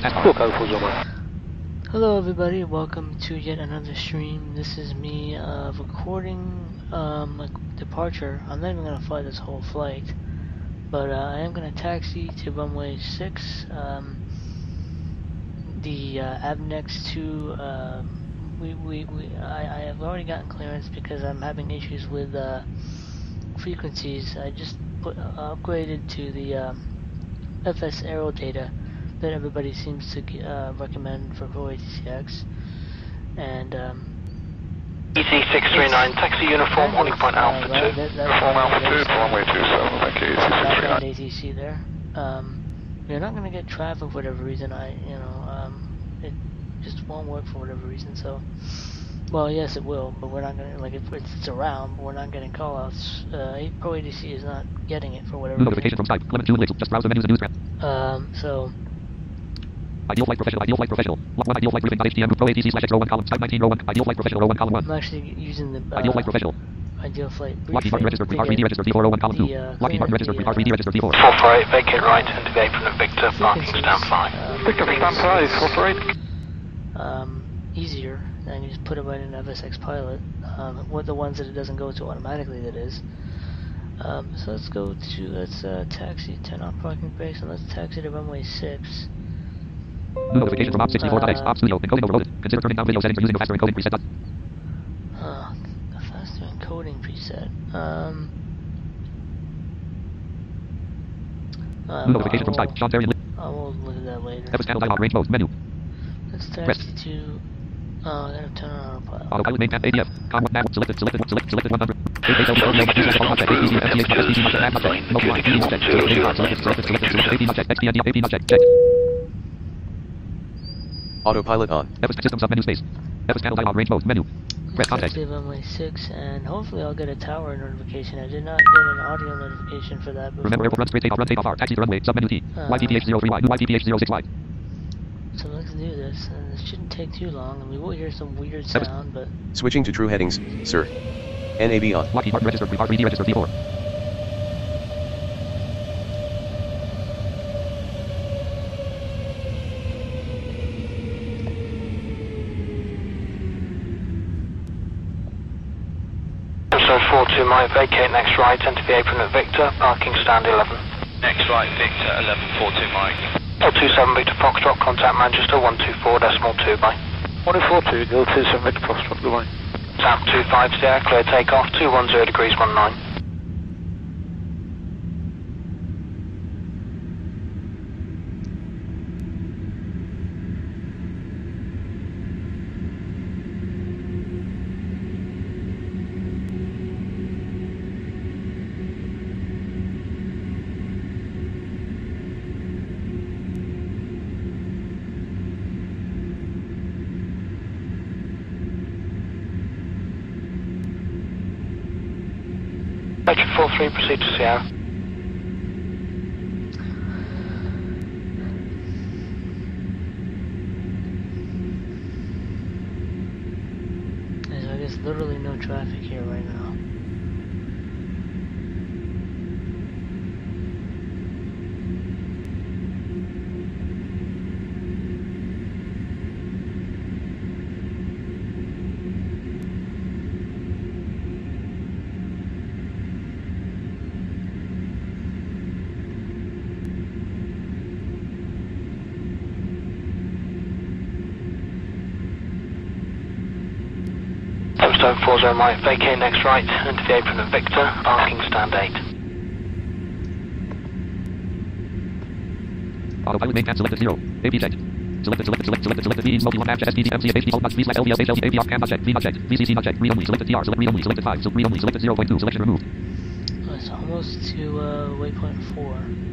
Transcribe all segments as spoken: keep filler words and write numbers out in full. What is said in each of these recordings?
Hello everybody, welcome to yet another stream. This is me uh, recording um, a departure. I'm not even going to fly this whole flight, but uh, I am going to taxi to runway six. Um, the uh, Avnex two, uh, we, we, we, I, I have already gotten clearance because I'm having issues with uh, frequencies. I just put, uh, upgraded to the um, F S Aero data that everybody seems to uh, recommend for Pro A T C X, and um, E C six three nine, taxi uniform, holding point Alpha uh, two. that, Uniform Alpha two, runway two seven, thank you, E C six three nine. A T C there. Um, you're not going to get traffic for whatever reason. I, you know, um, it just won't work for whatever reason. So, well, yes, it will, but we're not going to, like, if it's, it's around, but we're not getting callouts. Uh, Pro A T C is not getting it for whatever Notification reason. from Skype. Clement June Little. Just browse the menus and news. Um, so. Ideal flight professional. Ideal flight professional. Log one. Ideal flight briefing. H T M. Pro A T C slash X row one column. Skype nineteen row one. Ideal flight professional row one column one. I'm actually using the uh, Ideal flight professional. Ideal flight briefing. Lockheed Martin registered. Pre-R three D registered. V four row one column two. The, uh, Lockheed Martin registered. Pre-R three D registered. V four. four four eight, vacate right, and the apron of Victor, parking stand five. Um, Victor stand five, four four eight. Um, easier, and you just put it right in F S X Pilot. Um, what the ones that it doesn't go to automatically, that is. Um, so let's go to, let's uh, taxi, turn off parking brakes, and let's taxi to runway six. New notification from Op sixty-four dot X. Op Studio. Encoding overloaded. Consider turning down video settings or using a faster encoding preset. Uh, a faster encoding preset. Um. New notification from Skype. Sean Terry. I will look at that later. F S channel dialog range mode. Menu. Let's taxi to. Oh, I gotta turn on autopilot. Autopilot main tab A D F. Com one nav. Selected. Selected. Selected. Selected one hundred. Selected. Selected. Selected. Autopilot on. F S system submenu space. F S channel dialog range mode. Menu. Press context. Let's runway six, and hopefully I'll get a tower notification. I did not get an audio notification for that before. Remember airport run straight takeoff. Run takeoff R. Taxi to runway. Submenu T. Uh, Y P P H zero three Y. New Y P P H zero six Y. So let's do this, and this shouldn't take too long, and we will hear some weird sound, but... Switching to true headings, sir. N A B on. Lockheed Martin registered. Pre-R three D registered. V four. four two Mike, vacate next right, enter the apron at Victor, parking stand eleven. Next right, Victor, eleven four two Mike. L two seven Victor Foxtrot, contact Manchester, one two four decimal two by. one four two, L two seven Victor Foxtrot, goodbye. South two five zero, clear takeoff, two one zero degrees one nine. Patriot four three, proceed to Sierra. So I guess literally no traffic here right now. Stone four zero Mike, vacate next right, enter the apron of Victor, parking stand eight. Autopilot main tab selected zero. A P checked. Selected, selected, selected, selected, selected, V E multi-one nav check, S P D, M C F, H D, alt, V slash L V S, H L V, A P off, cam not checked, V not checked, V C C not checked, read only, selected T R, select read only, selected five, so read only, selected zero point two, selection removed. Oh, it's almost to uh, waypoint four.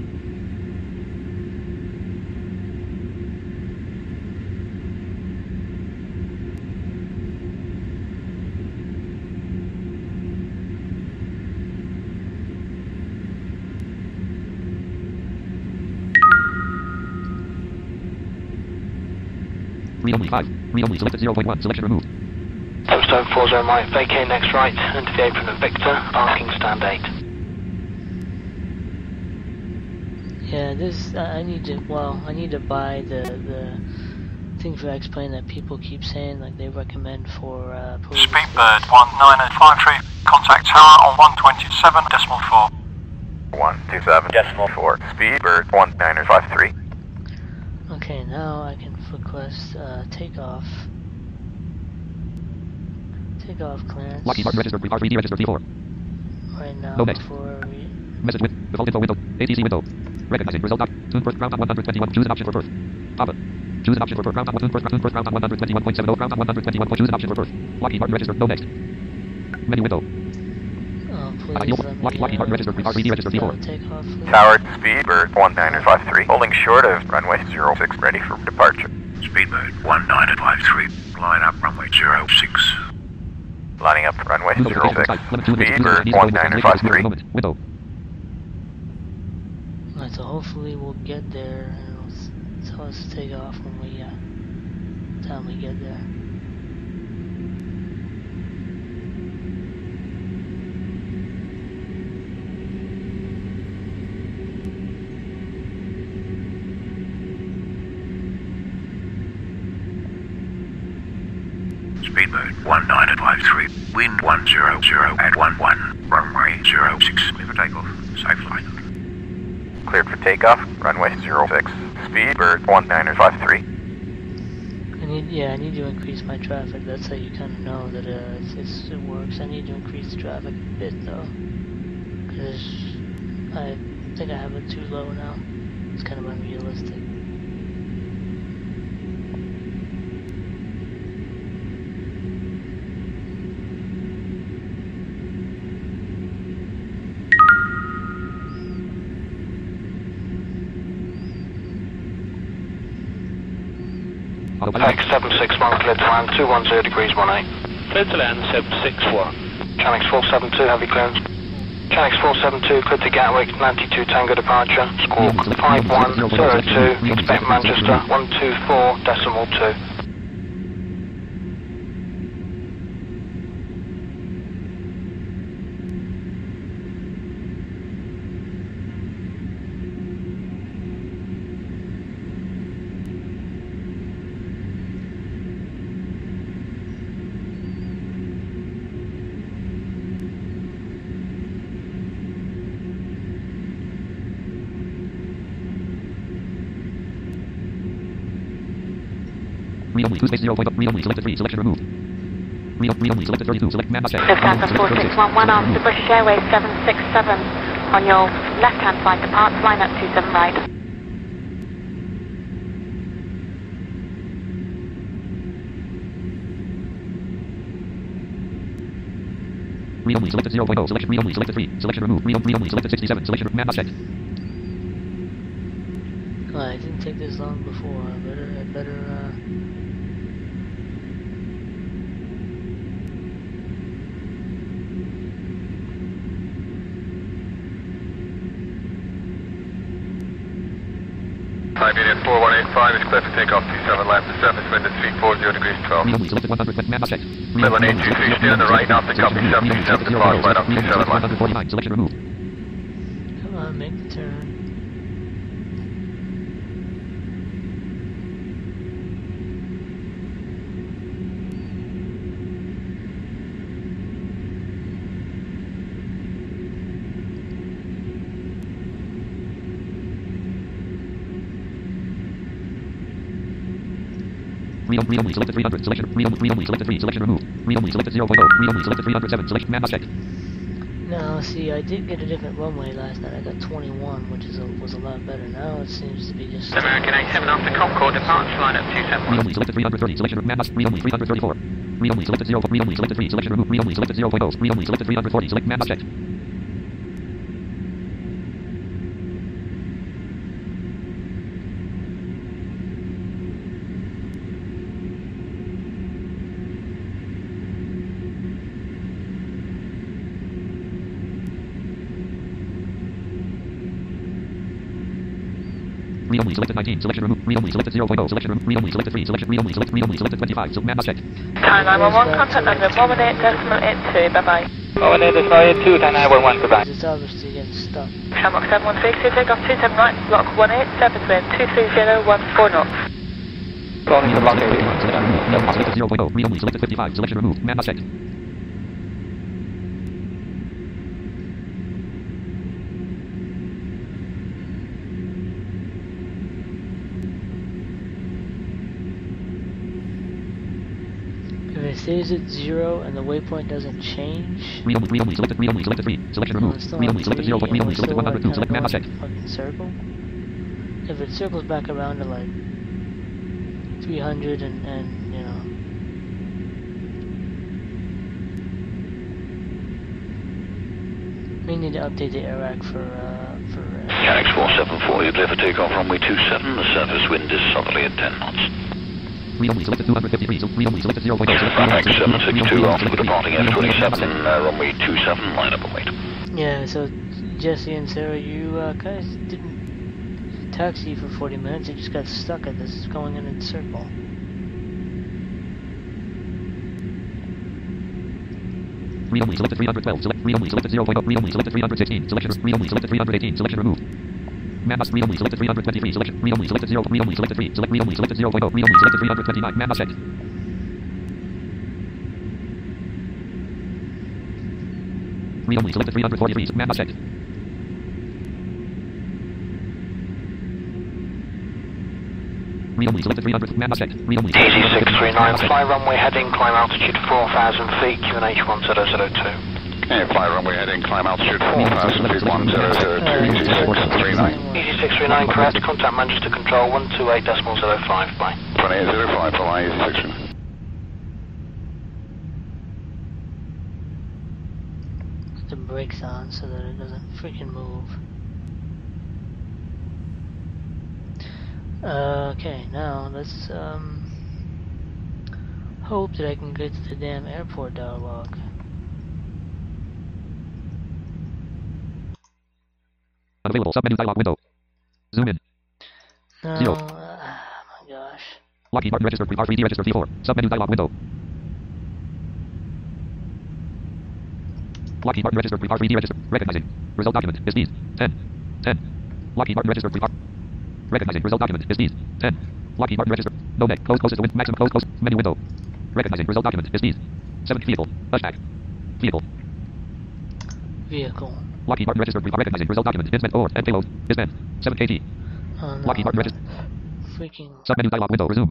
Read only five. Read only selected zero point one. Selection removed. Stone four zero Mike, vacate next right, enter the apron of Victor, parking stand eight. Yeah, this, I I need to, well, I need to buy the, the thing for X-Plane that people keep saying, like they recommend for, uh, Speedbird one nine five three, contact tower on one twenty-seven decimal four. one two seven decimal four, Speedbird one nine five three. Okay, now I can request, uh, takeoff. Takeoff clearance. Lockheed Martin registered, R three D registered V four. Right now, No next. before we... Message with, default info window, A T C window. Recognizing result dot, tune first ground on one twenty-one, choose an option for birth. Papa. Choose an option for birth, ground on tune first, tune first ground on one twenty-one point seven zero, ground on one twenty-one, choose an option for birth. Lockheed Martin registered, no next. Menu window. Oh, please Lockheed, let me, Lockheed, Lockheed Martin uh, registered, R three D registered V four. takeoff, please. Tower, Speedbird one nine five three, holding short of runway zero six, ready for departure. Speedbird one nine five three, line up runway zero six. Lining up runway Window zero six, Speedbird one nine five three. Window. Alright, so hopefully we'll get there and it'll s- tell us to take off when we, uh, time we get there. Speedbird one nine five three, wind one zero zero at one one, runway zero six, clear for takeoff, safe flight. Cleared for takeoff, runway zero six, Speedbird one nine five three. I need, yeah, I need to increase my traffic. That's how you kind of know that uh, it's, it's, it works. I need to increase the traffic a bit though, because I think I have it too low now. It's kind of unrealistic. X seven six one, clear to land, two one zero degrees one eight. Clear to land, seven six one. Chanix four seven two, heavy clearance. Chanix four seven two, clear to Gatwick, ninety-two Tango departure. Squawk five one zero two, expect Manchester, one two four decimal two. Read only, two space zero point up, read only, selected three, selection removed. Read, read only, selected thirty-two, select map check. Lufthansa four six one one after British Airways seven six seven. On your left-hand side, departs line up two seven right. Read only, selected zero point zero, selection, read only, selected three, selection removed. Read, read only, selected sixty-seven, selection, map check. Oh, it didn't take this long before. I better, I better, uh... Time unit four one eight five is clear for takeoff, two seven left, the surface wind at three four zero degrees twelve. Read only, selected one hundred, map check. Level eight two three, stay on the right, now pick up, seven seven, depart, line up, two seven left. one forty-nine, selection removed. Come on, make the turn. Read only, read only, selected three hundred, selection, read only, read only, selected three, selection removed. Read only, selected zero point zero, read only, selected three hundred seven, select map check. Now, see, I did get a different runway last night. I got twenty-one, which is a, was a lot better. Now it seems to be just... American eight seven after Concorde, departure line up two seven one. Read only, selected three hundred thirty, selection, map, read only, three hundred thirty-four. Read only, selected zero, read only, selected three, selection removed. Read only, selected zero point zero, read only, selected three hundred forty, select map check. Read only, selected nineteen, selection removed. Read only, selected zero point zero, selection removed. Read only, selected three, selection, read only, select, read only, selected twenty-five, so map check. Time nine one one, contact number one one eight decimal eight two, bye bye. Oh, and there's Fire two ten nine one one, goodbye. It's obviously getting stuck. Shamrock seven one six, take off two seven right, block one eight seven, wind two three zero one four knots. Calling for block eight. Selected zero point zero. Read only. Selected fifty-five. Selection removed. Man not checked. If it stays at zero and the waypoint doesn't change, Read only. Read only. Selected. Read only. Selected three. Selection no, removed. it's still Read on only. Selected three, zero point. Read and only. we're Selected still, one like, hundred two. Select kinda man not going checked. in a fucking circle. If it circles back around to like three hundred and, and you know, we need to update the airrack for uh, for. Uh, Canex four seven four, you clear for takeoff runway two seven. The surface wind is southerly at ten knots. Read only. Selected two hundred fifty-three. So read only. Selected zero point zero. Canex seven six two, after the departing F twenty-seven, uh, runway two seven, line up and wait. Yeah, so Jesse and Sarah, you uh, guys didn't taxi for forty minutes. You just got stuck at this going in a circle. Read only. Selected three hundred twelve. Select. Read only. Selected zero point zero. Read only. Selected three hundred sixteen. Selection. Read only. Selected three hundred eighteen. Selection removed. Man must read only. Selected three hundred twenty-three. Selection. Read only. Selected zero. Read only. Selected three. Select. Read only. Selected zero point zero. Read only. Selected three hundred twenty-nine. Man must checked. Read only. Selected three hundred forty-three. Man must checked. Read only. Selected three hundred. Man must checked. Read only. Easy six three nine, fly runway heading, climb altitude four thousand feet, Q N H one zero zero two. Okay, fly runway heading, climb altitude four thousand feet, one zero zero two, easy six three nine. Easy six three nine, correct, contact Manchester Control one two eight point zero five, bye. twenty-eight zero five, fly, easy six three nine. Put the brakes on so that it doesn't freaking move. Uh, okay, now let's um hope that I can get to the damn airport dialogue. Unavailable. Submenu dialog window. Zoom in. No, Zero. uh, oh my gosh. Lockheed Martin registered. R three D registered V four. Submenu dialog window. Lockheed Martin registered. R three D registered. Recognizing. Result document. Is these. ten. ten. Lockheed Martin registered. Recognizing. Result document. Is these. ten. Lockheed Martin registered. No neck. Close closest wind. Maximum close close. Menu window. Recognizing. Result document. Is these. seventh vehicle. Touchback. Vehicle. Vehicle. Lockheed Martin registered. Recognizing. Result document. Instrument or and payload. Is meant. seven K T. Oh no. Lockheed Martin registered. Freaking. Submenu dialog window. Resume.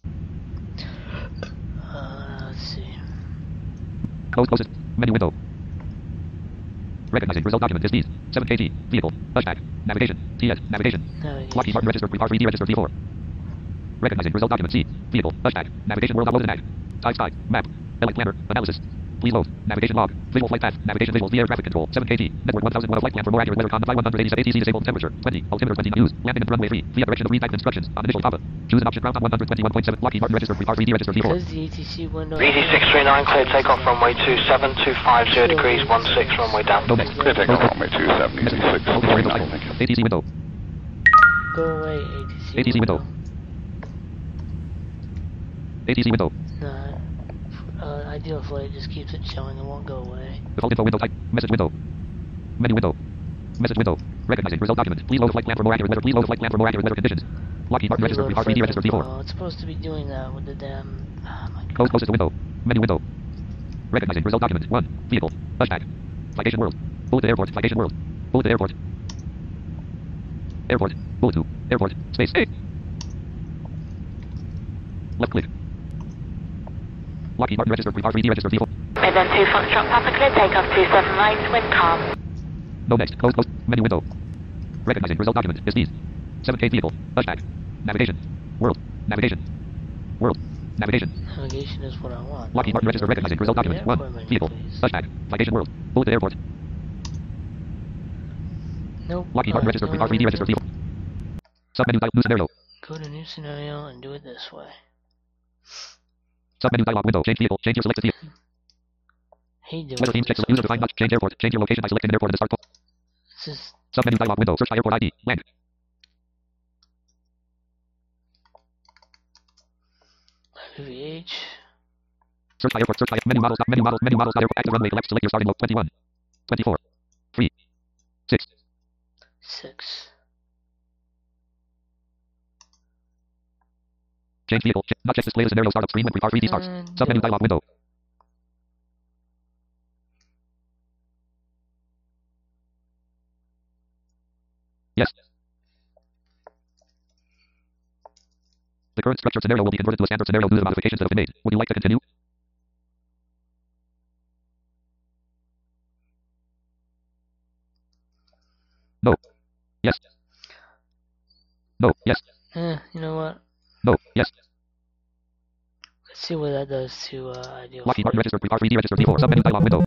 Uh, let's see. Close closest. Menu window. Recognizing. Result document is these. seven K T. Vehicle. Touchback. Navigation. T S. Navigation. Navigation. Lockheed Martin registered. R three D registered V four. Recognizing. Result document C. Vehicle. Touchback. Navigation world uploaded mag. Type sky. Map. Elect planner. Analysis. Please load. Navigation log. Visual flight path. Navigation visuals. V air traffic control. seven K T. Network one thousand watt flight plan for more accurate weather con. Flight one hundred eighty-seven. A T C disabled. Temperature. twenty. Altimeter twenty. Use. Landing and runway three. Via direction of read type instructions. On initial Papa. Choose an option. Ground one hundred twenty-one point seven. Lockheed Martin registered. R three D registered V four. Because the A T C window. Easy six three nine, clear takeoff runway two seven, two five zero degrees, one six, runway down. No next. Clear takeoff runway two seven, easy six three nine, thank you. A T C window. Go away, A T C. A T C window. A T C window. Nah. Uh, ideal flight just keeps it showing. It won't go away. Default info window type. Message window. Menu window. Message window. Recognizing. Result document. Please load a flight plan for more accurate weather. Please load a flight plan for more accurate weather conditions. Lockheed Martin registered. Reload R three D flight registered V four. info. It's supposed to be doing that with the damn. Oh my god. Close closest window. Menu window. Recognizing. Result document. one. Vehicle. Touchback. Flightation world. Bullet to airport. Flightation world. Bullet to airport. Airport. Bullet to. Airport. Space. A. Left click. Lockheed Martin registered. R three D registered V four. Midland two Foxtrot Papa, clear takeoff two seven right, wind calm. No next. Close close. Menu window. Recognizing. Result document. Is these. seven K vehicle. Touchback. Navigation. World. Navigation. World. Navigation. Navigation is what I want. Lockheed Martin registered. Recognizing. Result document. one. Vehicle. Touchback. Flightation world. Bullet to airport. Nope. Lockheed Martin Uh, registered. no, R three D no, registered no. V four. Submenu dialog. New scenario. Go to new scenario and do it this way. Submenu dialog window. Change vehicle. Change your selected vehicle. Hey, do Weather team check. User defined notch. Change airport. Change your location by selecting an airport in the start post. This is Submenu dialog window. Search by airport I D. Land. V H. Search by airport. Search by menu models. Menu models. Menu models. Airport. Active runway. Select. Select your starting mode. twenty-one. twenty-four. three. six. Six. Change vehicle. Ch- not check display the scenario startup screen when pre-car three D starts. And Submenu do it. dialog window. Yes. The current structured scenario will be converted to a standard scenario due to the modifications that have been made. Would you like to continue? No. Yes. No. Yes. Eh, you know what? No. Yes. Let's see what that does to uh, ideal Lockheed flight. Martin registered pre-car three D registered V four. Submenu dialog window.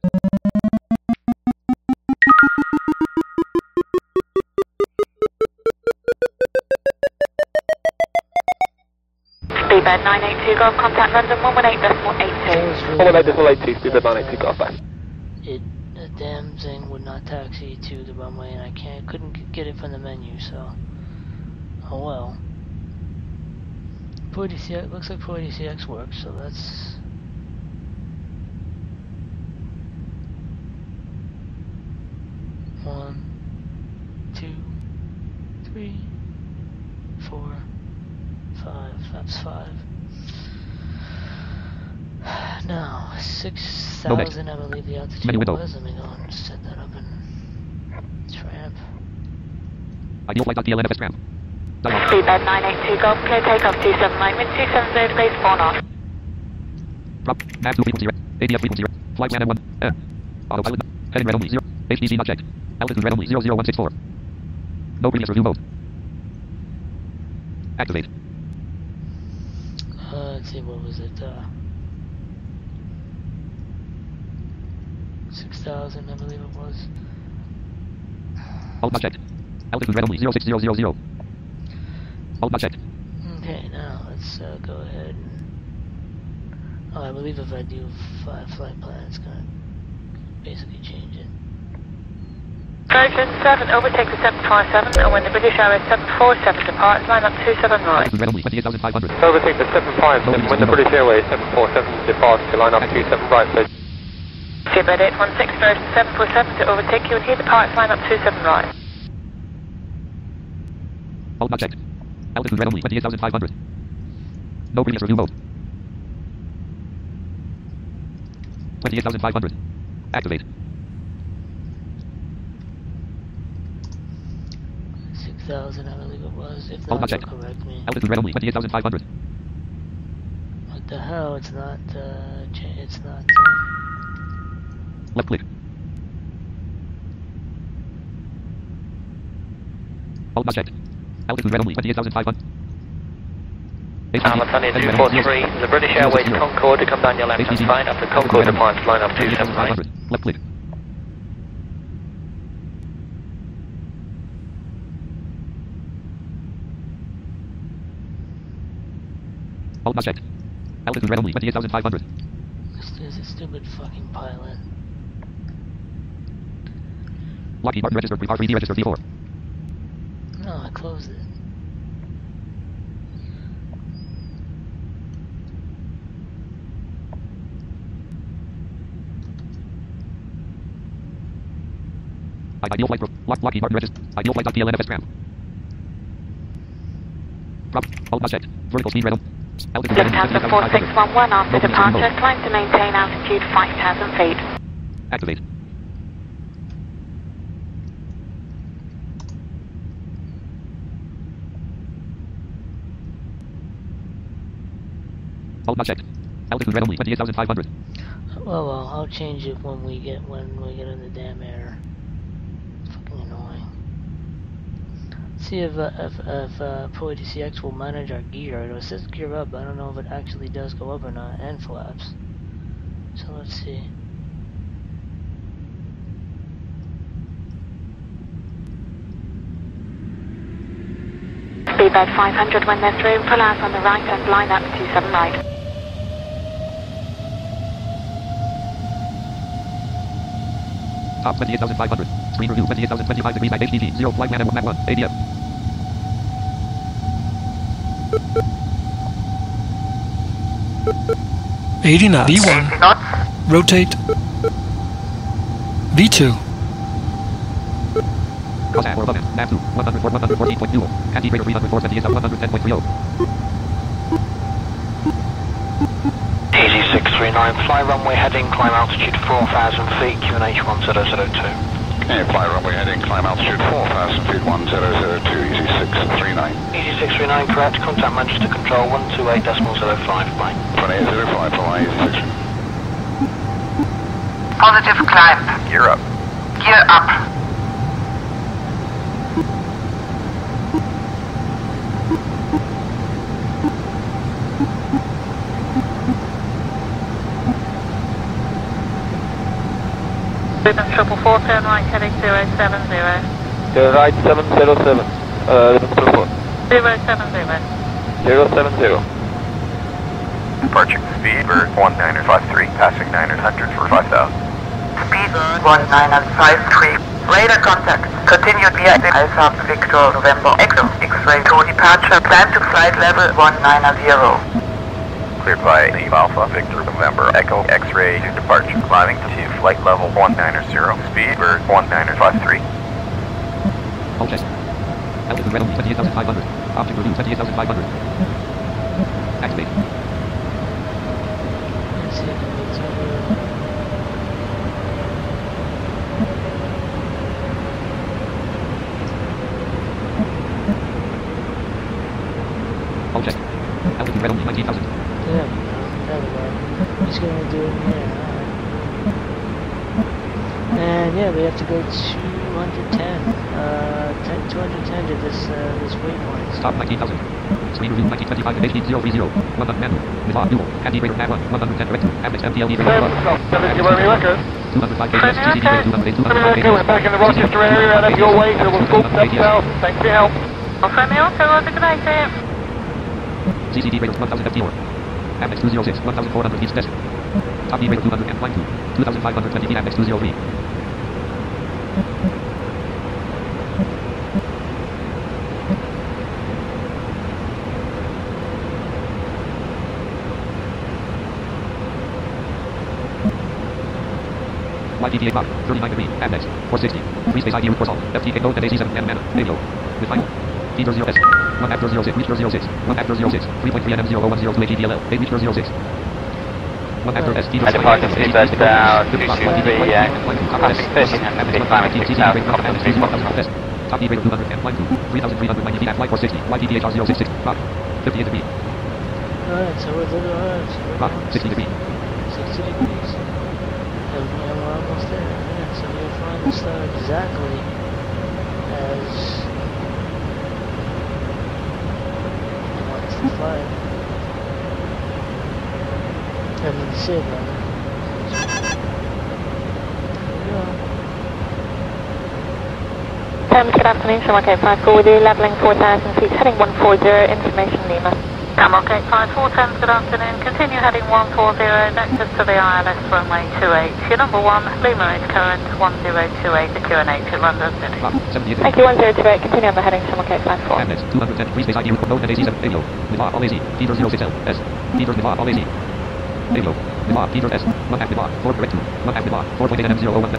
Speedbird nine eight two Golf, contact London one one eight decimal eight That two. was really one one eight bad. decimal eight two, Speedbird nine eight two, Golf back. It, the damn thing would not taxi to the runway, and I can't, couldn't g- get it from the menu. So, oh well. P O D C X looks like P O D C X works, so that's. One, two, three, four, five. That's five. Now, six No next. thousand, I believe the altitude Menu window. was. Let me go and set that up in Tramp. Ideal flight dot D L N F S tram. Dialog. Speedbird nine eight two Golf, clear takeoff two seven nine, wind two seven zero degrees, four knots. Drop. Nav two frequency. A D F frequency. Flight plan M one. Uh. Autopilot. Heading red only. Zero. H D C not checked. Altitude red only. Zero zero one six four. No previous review mode. Activate. Uh, let's see, what was it? Uh, six thousand, I believe it was. Alt not checked. Altitude red only. Zero six zero zero zero. Alt not checked. Okay, now let's uh, go ahead and. Oh, I believe if I do five flight plan, it's gonna basically change it. Version seven, overtake the seven five seven, and when the British Airways seven four seven departs, line up two seven nine. Altitude red only. twenty-eight thousand five hundred. Overtake the seven five seven, when the British Airways seven four seven departs to line up two seven right, please. Speedbird eight one six, version seven four seven to overtake you, and here departs, line up two seven right. Alt not checked. Altitude red only. twenty-eight thousand five hundred. No previous review mode. twenty-eight thousand five hundred. Activate. six thousand, I believe it was. If Alt not, not you'll checked. correct me. Altitude red only. twenty-eight thousand five hundred. What the hell? It's not, uh, cha- it's not, uh, Left click. Alt not checked. Altitude red only. twenty-eight thousand five hundred. Alpha two four three, the British Airways Concorde to come down your left hand side after Concorde departs, line up two seven nine. Left click. Alt not checked. Altitude red only. twenty-eight thousand five hundred. this is a stupid fucking pilot. Lockheed Martin registered pre-car three D registered V four. No, I closed it. Ideal flight. Lock, Lockheed Martin registered. Ideal flight dot D L N F S tram. Drop. Alt not checked. Vertical speed red on. Altitude red only. Lufthansa twenty-eight thousand four five six hundred. one one after No previous review departure, mode. climb to maintain altitude five thousand feet. Activate. Alt not checked. Altitude red only. twenty-eight thousand five hundred. Well, well, I'll change it when we get when we get in the damn air. Fucking annoying. See if uh, if if uh, P O D C X will manage our gear. It says gear up. I don't know if it actually does go up or not, and flaps. So let's see. Speedbird five hundred when they're through, pull out on the right and line up two seven right. Top twenty-eight thousand five hundred. Screen review twenty-eight thousand twenty-five degrees H D G. Zero flight plan M one A D F. eighty knots. V one. eighty knots. Rotate. V two. Cross or above it. Nav two. one hundred four, one hundred fourteen point two. Anti-radar three hundred four seventy is one hundred ten point three zero. Easy six three nine, fly runway heading, climb altitude four thousand feet, Q N H one zero zero two. Okay, fly runway heading, climb altitude four thousand feet, one zero zero two, easy six three nine. Easy six three nine, correct, contact Manchester Control one two eight point zero five, bye. twenty-eight zero five, fly, easy six. Positive climb. Gear up. Gear up. Ribbon triple four, turn right heading zero seven zero. Turn right seven zero seven. Uh, Ribbon triple four. Zero seven zero. Zero seven zero. Departure speed bird one nine five three, passing nine hundred for five thousand. Speed one nine five three. Radar contact. Continued via Alpha Victor November Echo. X-ray to departure. Climb to flight level one nine zero. Cleared by Eve Alpha Victor November Echo X-ray to departure. Climbing to flight level one nine zero. Speed bird one nine five three. Hold chest. Altitude redom twenty-eight thousand five hundred. Object review twenty-eight thousand five hundred. Activate. Let's see if it's over. Hold chest. Altitude redom nineteen thousand. There we go. There we go. He's gonna do it here. Alright. And yeah, we have to go two hundred ten. Uh, ten, two hundred ten to this uh, this waypoint. Stop nineteen thousand. Screen review nineteen twenty-five H D zero three zero. one hundred manual. Mizar dual. Anti-radar nav one. one hundred ten direct to. Average M T L D radar one. Give me record. two hundred five K S. C C D radar two hundred eight. two hundred five K S. We're back in the Rochester area and at your way, so we'll scope seven thousand. Thanks for your help. Friendly also, Roger, good night, sir. C C D radar one thousand F T four. Amex two oh six. one thousand four hundred feet desk. Top D radar two hundred and climb two. two thousand five hundred twenty feet Amex two oh three. Y T T A Mach, thirty-nine degree, Amex, four sixty. Free space I D route course all. F T K code and A C seven M mana, radio. With final. T zero S. one after zero six, reach zero six. one after zero six. three point three N M zero one zero two A T D L L. eight reach zero six. one after S. T zero six. Departure seatbelt down, two two three, yeah. Passing thirteen hundred, climb at two thousand, climb at two thousand. Top D radar two hundred and climb two. three thousand three hundred ninety feet at flight four sixty. Y T T H R zero six six. Mach, fifty-eight degree. Alright, so we're little alright, so we're Mach, sixty degree. sixty degrees. And we're almost there. Yeah, so we'll find the star exactly as he wants to fly. I mean, say that. There we go. Um, good afternoon, Shamrock eight five four with you, leveling four thousand feet, heading one four zero, information Lima. Shamrock eight five four, ten, good afternoon, continue heading one four zero, vectors to the I L S runway two eight. Your number one, Lima is current one zero two eight, the Q N H in London City. Thank you, one zero two eight, continue on the heading, Shamrock eight five four. Amex, two hundred ten, free space I D route code and A C seven, radio. Mizar, all A C, T zero six L, S. T zero Mizar, all A C. Radio. Mizar, T zero S, one half Mizar, four correct two. one half Mizar, four point eight N M zero one.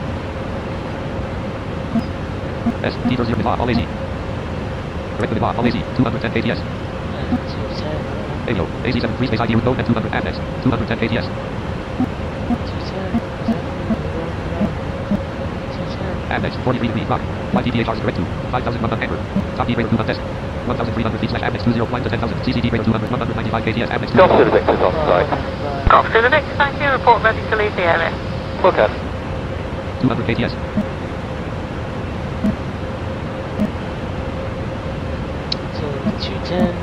S, T zero Mizar, all A C. Correct Mizar, all A C, two hundred ten A T S. Radio, A C seven, free space I D route code and two hundred Amex, two hundred ten A T S. Amex, forty-three degree, Mach, Y T T H R correct two, five thousand one hundred anchor. Top D radar two hundred test. one thousand three hundred feet slash Amex two zero, climb to ten thousand. C C D radar two hundred, one hundred ninety-five K T S, Amex two Golf to zero. the Victor's off side. Golf to the Victor, thank you, report ready to leave the area. Okay. two hundred K T S. So two ten.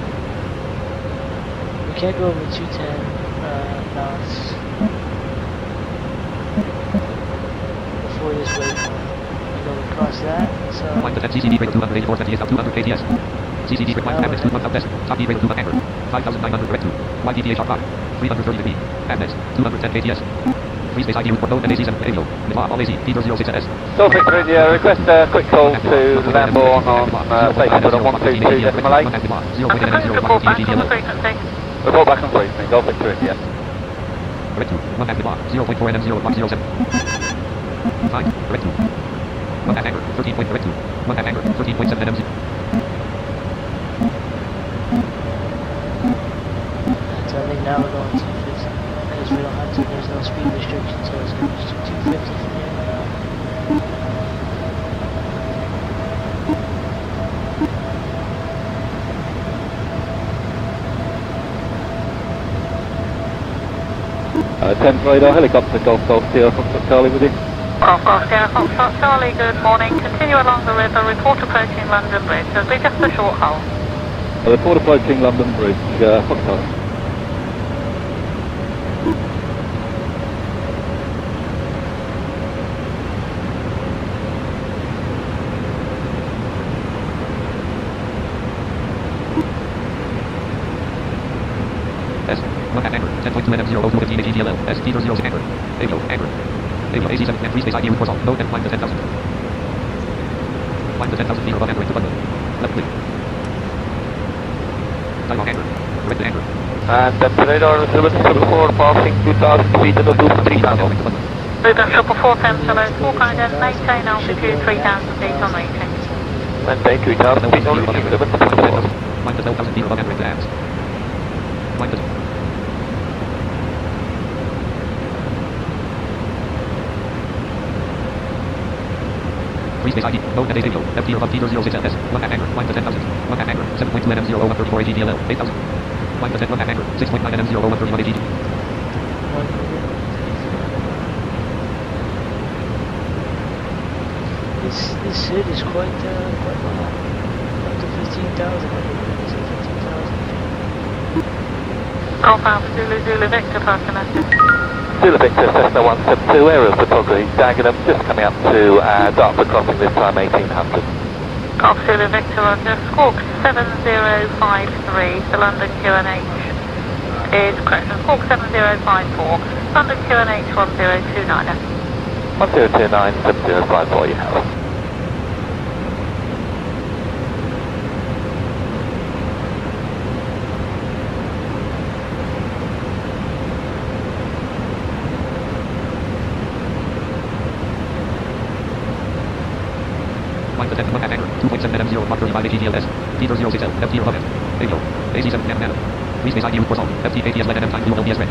We can't go over two ten uh, knots before this waypoint. We go across that. So Climb to ten, C C D radar two hundred eighty-four, twenty-eight thousand two hundred K T S. C C D radar climb, Amex two one thousand test. Top D radar two hundred anchor. five thousand nine hundred direct two. Y T T H R Mach, three hundred thirty degree. Amex, two hundred ten K T S. Free space I D route for node and A C seven, radio. Mizar, all A C, T zero six S. So Victor, yeah, request a quick call to the Lamborn on uh, station code on one two two decimal eight. I'm going to report back on the frequency. Report back on three, Golf Victor, yes. correct two, one half block, zero point four N M, zero block, zero seven. five, correct two. one half anchor, thirteen point correct two, one half anchor, thirteen point seven N M. So I think now we're going two fifty, because we don't have to, there's no speed restriction, so it's going to two fifty from here on out. Uh, ten radar, helicopter, Golf Golf, Sierra Foxtrot Charlie with you. Golf Golf, Sierra Foxtrot Charlie, good morning. Continue along the river, report approaching London Bridge. There'll be just a short hole. Uh, report approaching London Bridge, uh, Foxtrot. S, one half anchor, ten point two N M, zero oh two fifteen A G T L L, S, T zero six anchor, A V O, anchor, A V O, A C seven, and free space I D with course all, no, and climb to ten thousand. Climb to ten thousand feet above anchoring to Butler. Left click. Time on anchor, correct to anchor. And then radar seven triple four passing two thousand feet in the loop three thousand. Ruben triple four ten below, full guidance, maintain altitude three thousand feet on reaching. Maintain three thousand feet on reaching, seven triple four. Climb to twelve thousand feet above anchoring to abs. Climb to free space I D, no and A zero, F T above T zero six S, one half anchor, climb to ten thousand, one half anchor, seven point two N M, zero one thirty-four A G T L L, eight thousand. Climb to ten, one half anchor, six point nine N M, zero one thirty-one A G T. This this city is quite uh, quite long. Up to fifteen thousand. fifteen thousand feet. Golf Alpha Zulu Zulu Victor, pass the message. Zulu Victor, Cessna one seven two, aerial photography, Dagenham, just coming up to uh, Dartford crossing this time, eighteen hundred. Golf Zulu Victor, Roger. Squawk seven zero five three, the London Q N H is correct. Squawk seven zero five four, London Q N H one zero two nine. one zero two nine, seven zero five four, you have it. Climb to ten, one half anchor, two point seven N M, zero one thirty-five A G T L S, T zero six L, F T above it, A V O, A C seven N M, free space I D with course all, F T A T S L N M time, L B S ready.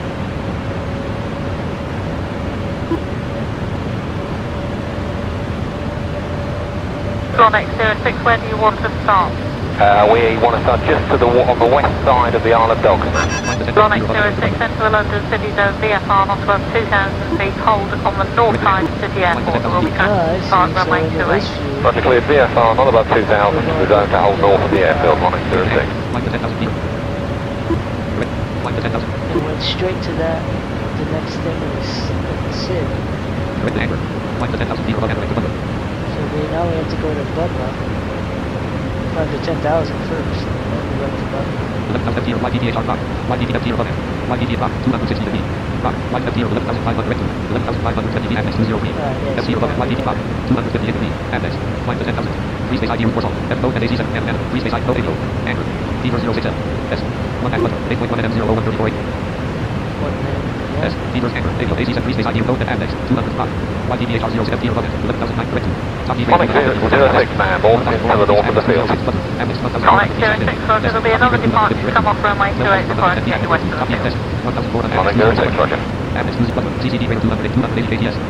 Flornex zero six, where do you want to start? Uh, we want to start just to the on the west side of the Isle of Dogs. Flornex zero six, enter the London City Zone, V F R not above two thousand feet, hold on the north side of City Airport, will be transferred on runway two eight. Roger, cleared V F R, not above two thousand, we're going to hold north of the airfield, Flornex zero six. Climb to ten thousand feet. Climb to ten thousand. It went straight to that. The next thing is Sid. Correct to anchor. Climb to ten thousand feet above anchoring to Butler. So we now we have to go to Butler. Climb to ten thousand first, and then we go to Butler. eleven thousand F T or Y P T H R rock. Y P T F T or above it. Y P T rock, two hundred sixty feet. Rock, Y F T or eleven thousand five hundred rectum. eleven thousand five hundred twenty feet, Apex two zero feet. F T or above it, Y P T rock, two hundred fifty-eight feet. Apex, climb to ten thousand. Free space I D with course all. F O and A C seven N M, free space I D, no A V O. Anchor, T zero six L. S, one half Butler, eight point one N M, zero one thirty-four A. S, T zero anchor, A V O, A C seven, free space I D with and Apex, two hundred spot. Y P T H R zero six F T or above it, eleven thousand nine correct. Top T Flornex zero six, man, all to the north of the field. Flornex zero six, Roger, there'll be another departure to come off runway two eight before I get you west of the field. Flornex zero six, Roger. Apex, C C D radio two hundred, two hundred eighty A T S.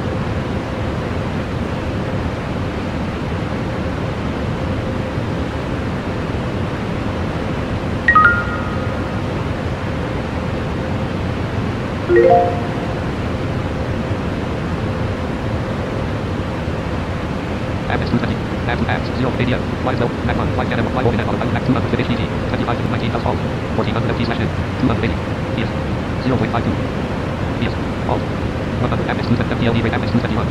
Apex two twenty, Nav two Apex, zero A D L, flight low, Nav one, flight Canada, fly over Nav one, Nav two hundred H D T, twenty-five to nineteen thousand alt, fourteen hundred F T slash in, two hundred eighty, P S, zero point five two, P S, alt, one hundred Apex two twenty, F T L D rate Apex two twenty-one.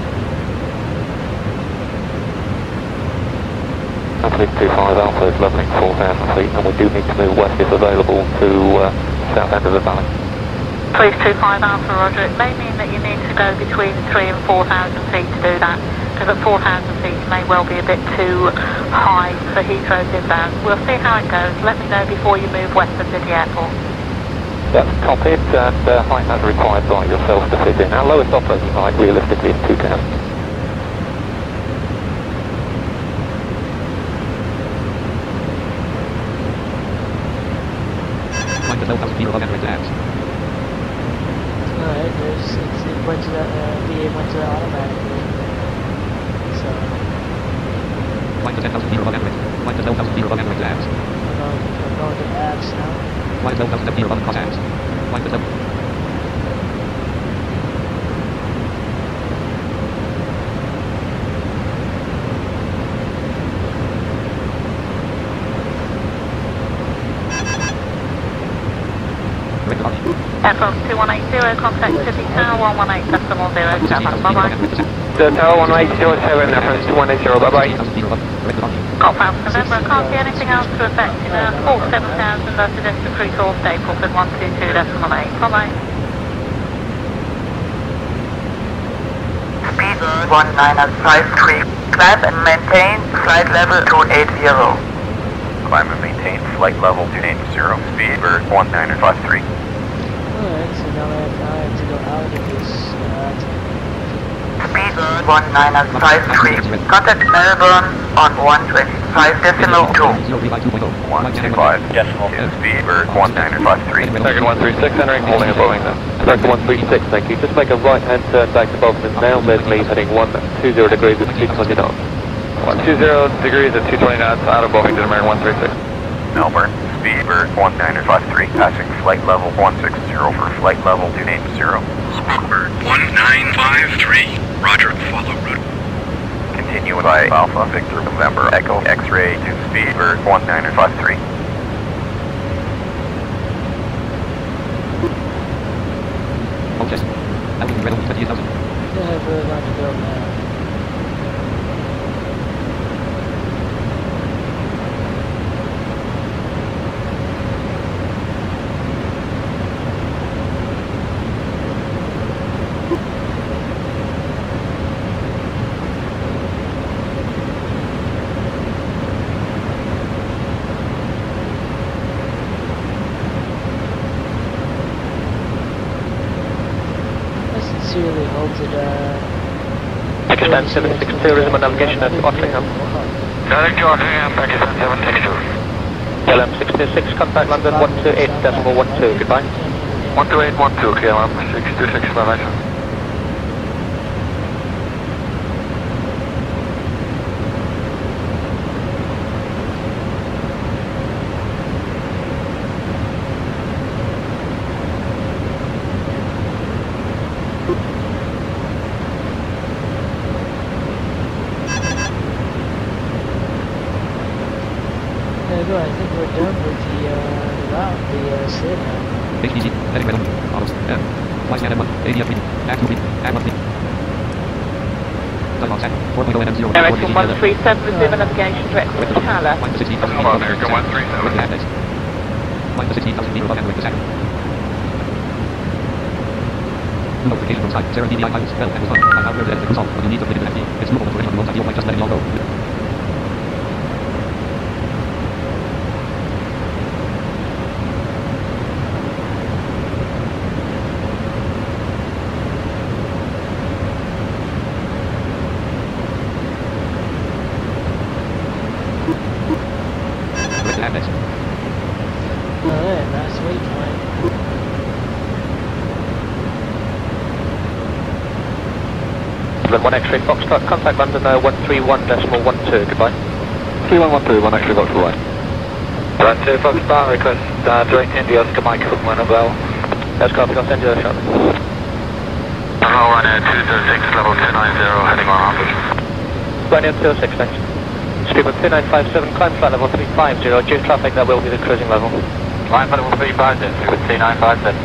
Complete two five Alpha is leveling four thousand feet, and we do need to move west if available to uh, south end of the valley. Please two five Alpha, Roger. It may mean that you need to go between three and four thousand feet to do that, because at four thousand feet may well be a bit too high for Heathrow's inbound. We'll see how it goes. Let me know before you move west of City Airport. That's copied, and uh, height as required by yourself to fit in. Our lowest operating height realistically is two thousand. Climb to twelve thousand feet above average abs. Alright, there's, it's, it went to that, uh, V eight went to that automatically. So, Climb to ten thousand feet above average. Climb to twelve thousand feet above average abs. we're going, we're going to apps now. Climb to twelve thousand feet above cross abs. Climb to twelve. Echo two one eight zero, contact City Tower one one eight decimal zero seven, bye-bye. The Tower one eight zero seven, reference two one eight zero, bye-bye. Golf Alpha November, I can't see anything else to affect you now. four seven thousand, I suggest the cruise all stable with one two two decimal eight, bye-bye. Speed one nine five three. Climb and maintain flight level two eight zero. Climb and maintain flight level two eight zero. Speed bird one nine five three. Alright, so now I have, now I have to go out of this, uh, Speed one nine five three. Contact Melbourne on one twenty-five decimal two. one two five decimal two. Speed bird one nine five three. Second one three six, entering, holding and Boeing now. Second one three six, thank you. Just make a right hand turn back to Boston now, then leave heading one two zero degrees at two twenty knots. one two zero degrees at two twenty knots, out of Bovington, American one three six. Melbourne. Speed bird one nine five three. Passing flight level one six zero for flight level two eight zero. Speedbird one nine five three. Roger, follow route. Continue by Alpha Victor November Echo X-ray to Speedbird one nine five three. Okay. That was red only twenty-eight thousand. I have really long to go now. Sincerely hope that, uh... Pakistan seven six two, resume navigation at Otlingham. Direct to Otlingham, Pakistan seven six two. K L M six two six, contact London one two eight decimal one two, goodbye. one two eight one two, K L M six two six, bye-bye. I think we're done with the, uh, the route, the, uh, slid now. H D C, heading red only. Autos, M. Flight scan M one, A D F three, back two feet, back one feet. Dialogue set, four point oh N M zero. American one three seven, resume navigation direct to Tala. Climb to sixteen thousand feet. Hello, American one three seven. With the address. Climb to sixteen thousand feet above entering the sector. Notification from site, Sarah D D I pilots, Bell, and was done. I found where to exit result, but you need to update it to F D. It's movable for anyone who won't ideal like just letting y'all go. Alright, last waypoint. one X-ray Foxtrot, contact London uh, one three one decimal one two, goodbye. three one one two, one X-ray Fox right. one two Foxtrot, request uh, direct India to Mike Cookman as well. That's copy, I'll send you a shot. Hello, one two zero six, level two nine zero, heading on office. Running two oh six, thanks. Stream of two nine five seven, climb flight level three five zero, due traffic, that will be the cruising level. Climb flight level three five zero, with two nine five seven.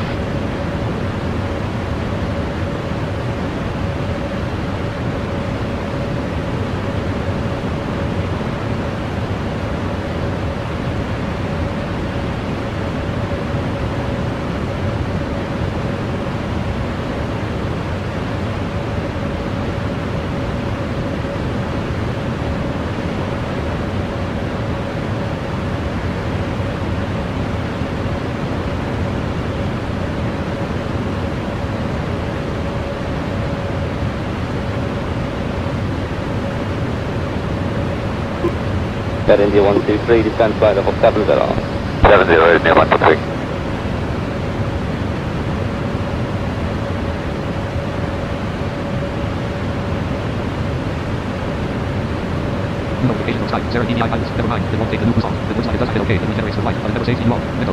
Got India one two three, descend flight level seven zero. seven zero, India one two three. Notification of type, zero D D I pilots, never mind, it won't take the new off. It looks like it doesn't fit okay, it regenerates the flight, but it never saves you off. Mental.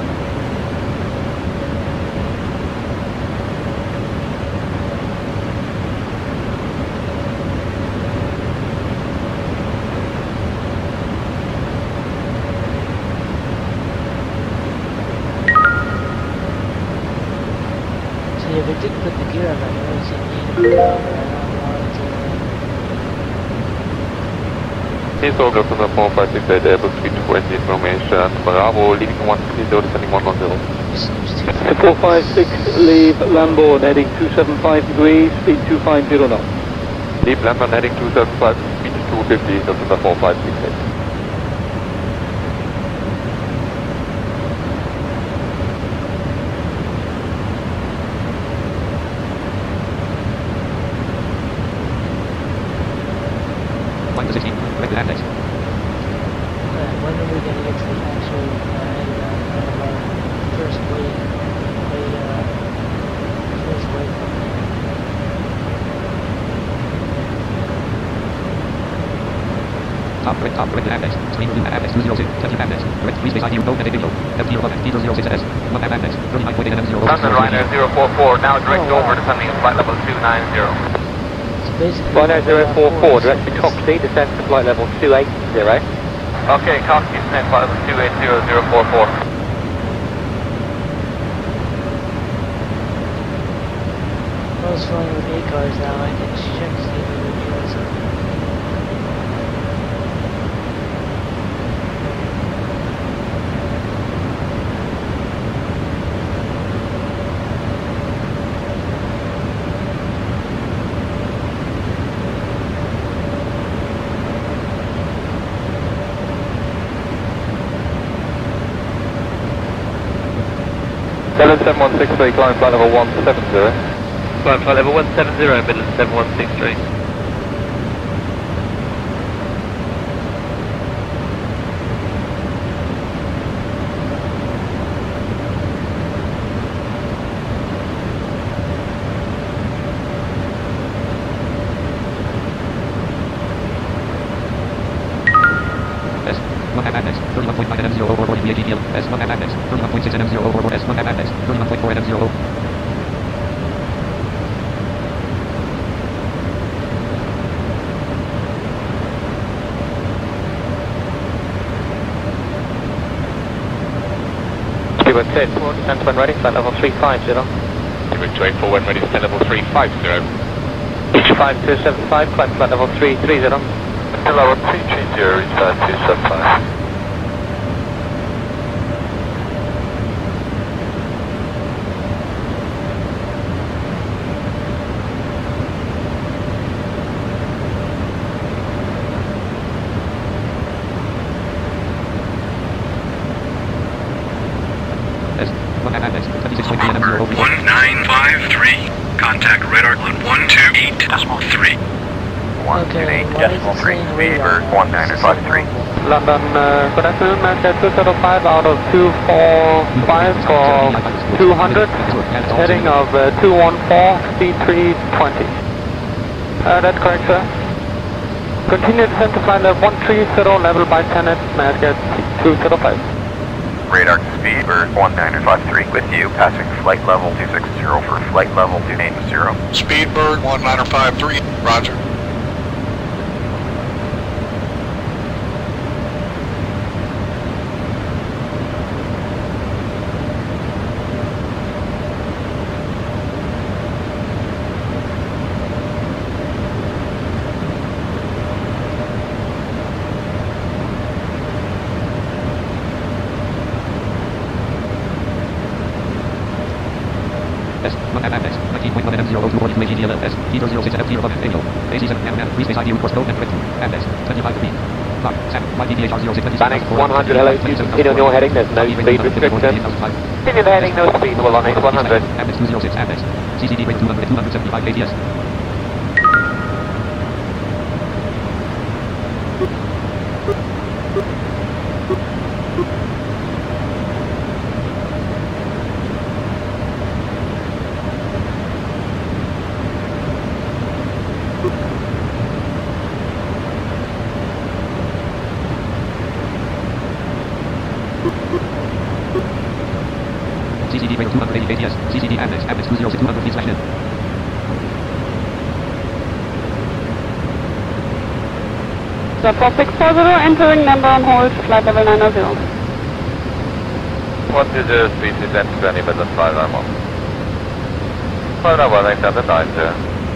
See, if it didn't put the gear on, I would say need it. I don't want to. He's over from the four five six eight, Airbus three two four in the information. Bravo, leaving one three zero, descending one one zero. four five six, leave Lambo, heading two seven five degrees, speed two five zero knots. Leave London heading two seven five, speed two fifty, Delta four five six eight. Flight to sixteen, correct annex. Uh, when are we going to get to the actual uh, of our first wave? Way, uh, first wave. Top correct, top correct annex. Screen room annex two zero six, seventeen annex. Correct, please space I D no and video. F zero eleven, T zero six S. one annex, thirty-nine point eight M zero. London Ryanair zero four four, now direct Oh, wow. over, descending at flight level two nine zero. So basically, Ryanair zero four four, direct to Coxey, descend to flight level two eight zero. Okay, Coxey, descend flight level two eight zero zero four four. I was flying with eight cars now. I can check to see if it reveals it. Seven seven one six three, climb flight level one seven zero. Climb flight level one seven zero, Midland seven one six three. S one annex, thirty-one point nine M zero four four in the A T P L. S one annex, thirty-one point six M zero four four. S one annex, thirty-one point four M zero. Cuba two eight four, descend when ready, flight level three five zero. Cuba two eight four, when ready, descend level three five zero. five two seven five, climb flight level three three zero. Still level three three zero, reach five two seven five. S one annex, seventy-six point three M zero four. one nine five three. Contact radar on one two eight decimal three. one two eight decimal three, speed bird one nine five three. London, uh, good afternoon, Manchester two zero five out of two four five for two hundred, heading of uh, two one four, speed three twenty. Uh, that's correct, sir. Continue descent to flight level one three zero, level by ten at Manchester two zero five. Radar to speed bird one nine five three with you, passing flight level two six zero for flight level two eight zero. Speedbird one nine five three, roger. S one annex, nineteen point one M zero two four in A T P L. S T zero six F zero eleven radio. A C seven M M, free space I D course code and correct. Annex, twenty-five degree. Clock, seven, Y T D H R zero six twenty-six. Banning one hundred L O two, continue on your heading, there's no speed restriction. Continue the heading, no speed, well on H one hundred. Annex two zero six annex. C C D rate two hundred, two seventy-five A T S. C C D radar two hundred eighty A T S. C C D Amnex, Amnex two zero six two hundred feet slash in. The four six four zero entering number on hold, flight level nine zero. What is the speed descent to any better five nine one? five nine one, extended nine zero.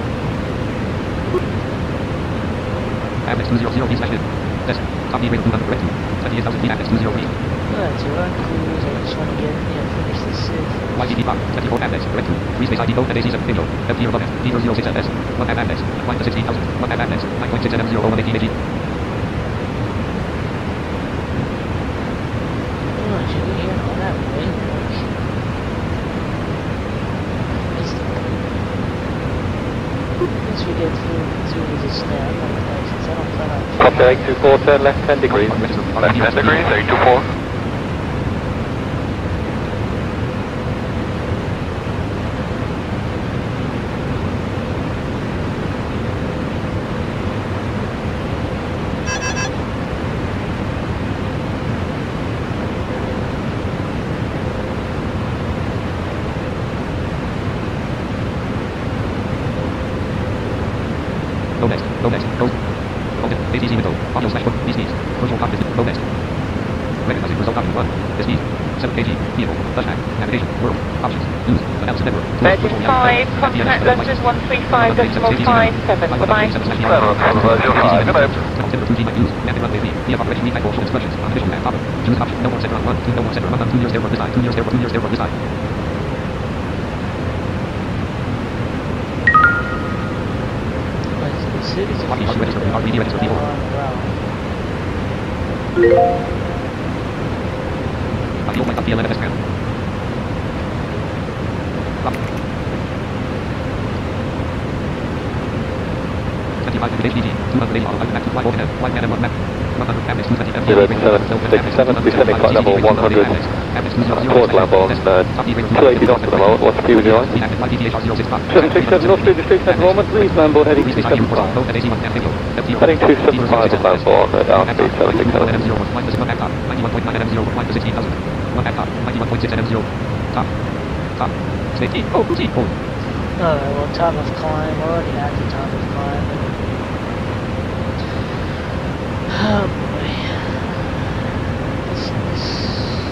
Amnex two zero zero feet slash in. Desk, top D radar two hundred, red two. twenty-eight thousand feet, Amnex two zero feet. Yeah, to run cruise, I just want to get, you know, finish this safe. Y G P Park, twenty-four Amnex, red two. Free space I D code and A C seven bingo. F T above F, D zero zero six F S. one M Amnex, climb to sixteen thousand. one M Amnex, nine point six N M zero one eighteen A G. Copy eight two four, turn left ten degrees. Left ten degrees, eight two four. Go next, go next, go. Open, A T C window, audio slash book, these needs. Virtual cockpit, go next. Recognizing result copy one, S D, seven K G, vehicle, flashback, navigation, world, options, news, announce network. thirty-five, contact London one three five decimal five seven, goodbye. Seven, good night. Timber two G might use, mapping runway V, via operation meet type instructions, on visual map, option, choose option, no more center on one, two, no more center on one, two years airport this side, two years airport, two years airport this side. Copy, R D register, R D register, vehicle. Audio might not be eleven S ground. twenty-five H D G, two hundred eighty auto, back to fly overhead, flight man and one map. one hundred Amnex two twenty F. zero seven six seven, descending flight level one hundred. Port level on uh, two eighty knots at the moment. What speed would you like? seven six seven, North Street, district at the moment. Please land board heading two seven five. Heading two seven five at land board at R speed seven six seven. ninety-one point nine N M zero, climb to sixteen thousand. one at top, ninety-one point six N M zero. Top, top, safety, oh, G, oh. Alright, well, top of climb, already at the top of climb. Oh boy. This is...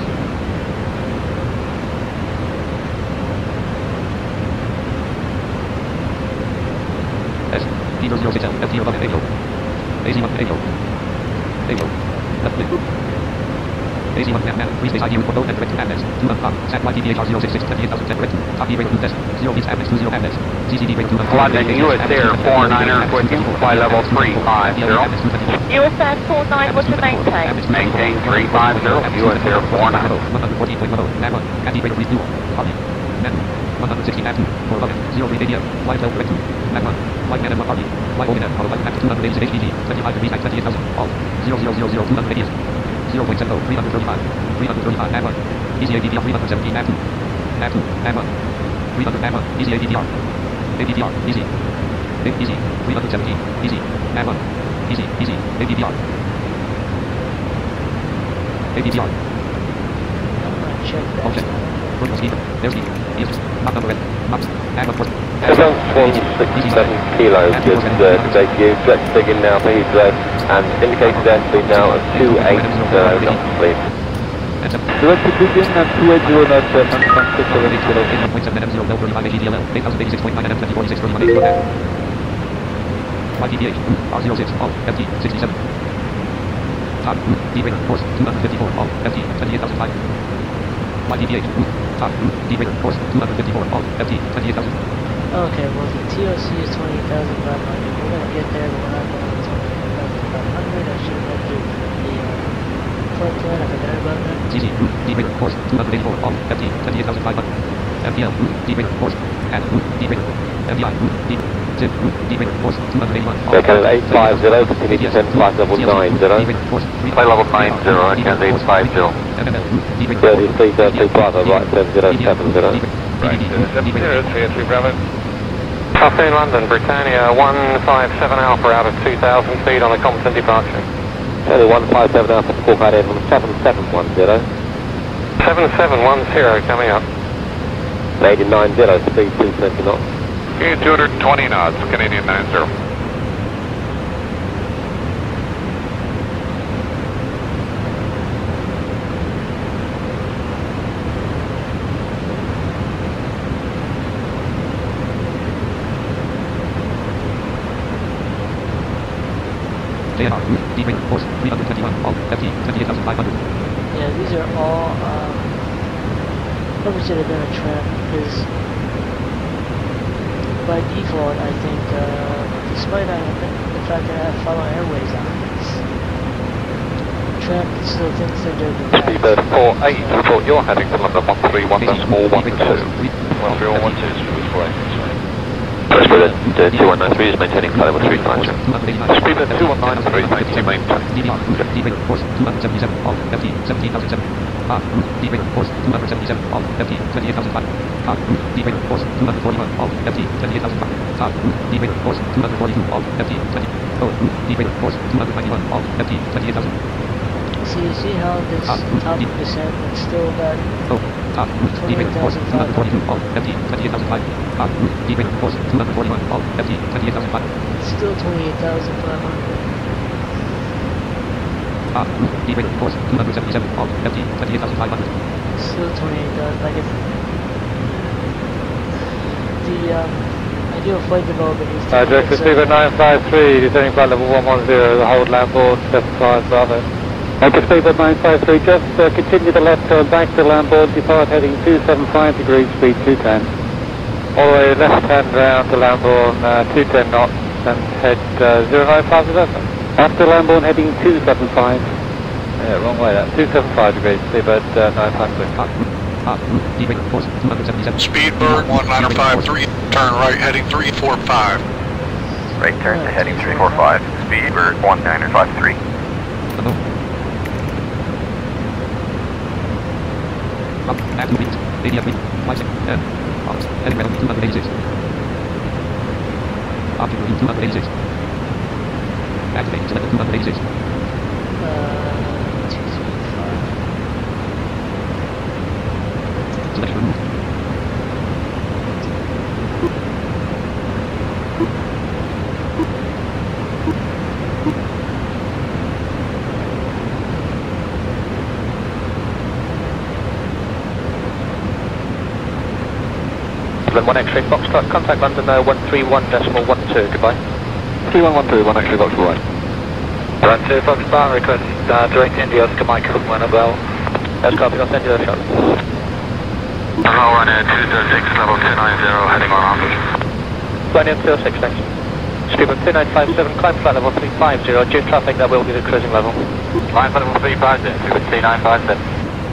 S, D zero zero six L, F T above Angel. A Z one, Angel. Angel. Left click. A Z one, map, map, free space I D with both and direct to Amnex. two on top, S A T Y T B H R zero six six, twenty-eight thousand, direct to, top D radar two desk, zero beats Amnex, two zero Amnex, C C D radar two hundred. Flight U S Air four niner, with you, flight level three five zero. U S Air four nine, what's the maintain? Maintain three five zero, U S Air four nine. one fourteen point one zero, Nav one, anti radar refuel, copy, Nav one sixteen Nav two, four above, zero three A D M, flight level direct to, Nav one, flight man and one party, flight overhead, auto flight map two hundred eighty-six H D G, twenty-five degrees, twenty-eight thousand, all, zero zero zero zero, two hundred A D S, zero point seven zero, three thirty-five, three thirty-five, Nav one, E C A D D R three seventeen, Nav two, Nav two, Nav one, three hundred Nav one, E C A D D R, A D D R, easy, easy, three seventeen, easy, Nav one, easy, easy, A D D R, A D D R. Check that. Okay. Vertical speed. There's speed. Yes. Map number red. Maps. Add one port. seven one six seven kilos, just uh, to take you. Let's dig in now, please, uh, and indicated airspeed now of two eight zero knots, please. Direct to begin at two eight zero knots, seven point six seven kilos. one point seven N M zero, level thirty-five A G D L L, eight thousand eighty-six point nine N M twenty forty-six thirty-one eight. Y T P H, R zero six, all, F T, sixty-seven. Top, D radar, course, two fifty-four, all, F T, twenty-eight thousand five. Y T P H, top, D radar, course, two fifty-four, all, F T, twenty-eight thousand. Okay, well the T O C is twenty-eight thousand five hundred. We're gonna get there, but we're not going to twenty-eight thousand five hundred. I should have to the uh, flight plan. I forgot about that. G C, D radar, course, two eighty-four, all, F T, twenty-eight thousand five hundred. M P L, D radar, course, and D radar, M P I, D, Zip, D radar, course, two eighty-one. Baker eight five zero, continue to descend flight level nine zero. Flight level nine zero, I can eight five zero. thirty-three thirty Bravo, right, seven zero seven zero. Right, seven zero, three three Bravo. Afternoon London, Britannia one five seven Alpha out of two thousand feet on a Compton departure. Charlie one five seven Alpha, squawk out in from seven seven one zero. seven seven one zero coming up. Canadian nine zero, speed two twenty knots. Okay, two hundred twenty knots, Canadian nine zero. J N R, deep rate, course, three hundred twenty-one, all, F T, twenty-eight thousand five hundred. Yeah, these are all, um, probably should have been a tram, because by default, I think, uh, despite I, the fact that I have Follow Airways on this, tram still thinks that they're the best. Speedbird four eight, report you're heading to London one three one decimal one two. one three one one two is smooth flight. Speedbird two one nine three is maintaining flight level three five zero. Speedbird two one nine three, thank you, maintain. D B R, deep rate, course, two hundred seventy-seven, all, F T, seventeen thousand seven. Ah, deep rate, course, two hundred seventy-seven, all, F T, twenty-eight thousand five. Ah, deep rate, course, two hundred forty-one, all, F T, twenty-eight thousand five. Ah, deep rate, course, two hundred forty-two, all, F T, twenty. Oh, deep rate, course, two hundred ninety-one, all, F T, twenty-eight thousand. So you see how this Ah, top deep. percent is still that Oh, ah, deep rate, course, two hundred forty-two, all, F T, twenty-eight thousand five. Ah, deep rate, course, two hundred forty-one, all, F T, twenty-eight thousand five. still twenty-eight thousand five hundred. Ah, deep rate, course, two hundred seventy-seven, all, F T, twenty-eight thousand five hundred. Still twenty-eight thousand. Like it's the um, ideal flight development is to Uh, Director Speedbird nine five three, descending flight level one one zero, the hold land board, seven five Bravo. Okay, Speedbird nine five three, just uh, continue the left turn back to land board, depart heading two seven five degrees, speed two ten. All the way left hand round to Lambourne, uh, two ten knots, and head uh, zero nine five eleven. After Lambourne heading two seven five. Yeah, wrong way that. two seven five degrees, Speedbird uh, nine five three. Ah, ah, deep rate, course, two hundred seventy-seven. Speedbird one nine five three, turn right heading three four five. Right turn to heading three four five. Speedbird one nine five three. Hello. Up, at two feet, eighty at three, five six, ten. Box, heading right two hundred eighty-six. Option route two hundred eighty-six. Activate, select two hundred eighty-six. Uh, two three five. Selection removed. one X-ray Foxtrot, contact London uh, one three one decimal one two, goodbye. three one one two, one X-ray Foxtrot. one two Foxtrot, request uh, direct India, Oscar Mike, Annabelle. That's copy, I'll send you a shot. Hello, one two zero six, level two nine zero, heading on office. one two zero six, thanks. Speedbird two nine five seven, climb flight level three five zero, due traffic, that will be the cruising level. Climb flight level three five zero, Speedbird three nine five seven.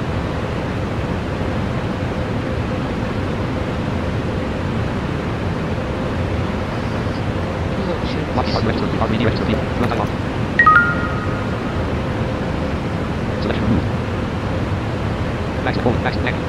Watch hard register, hard media register, run time off. Selection removed. Max forward, max neck.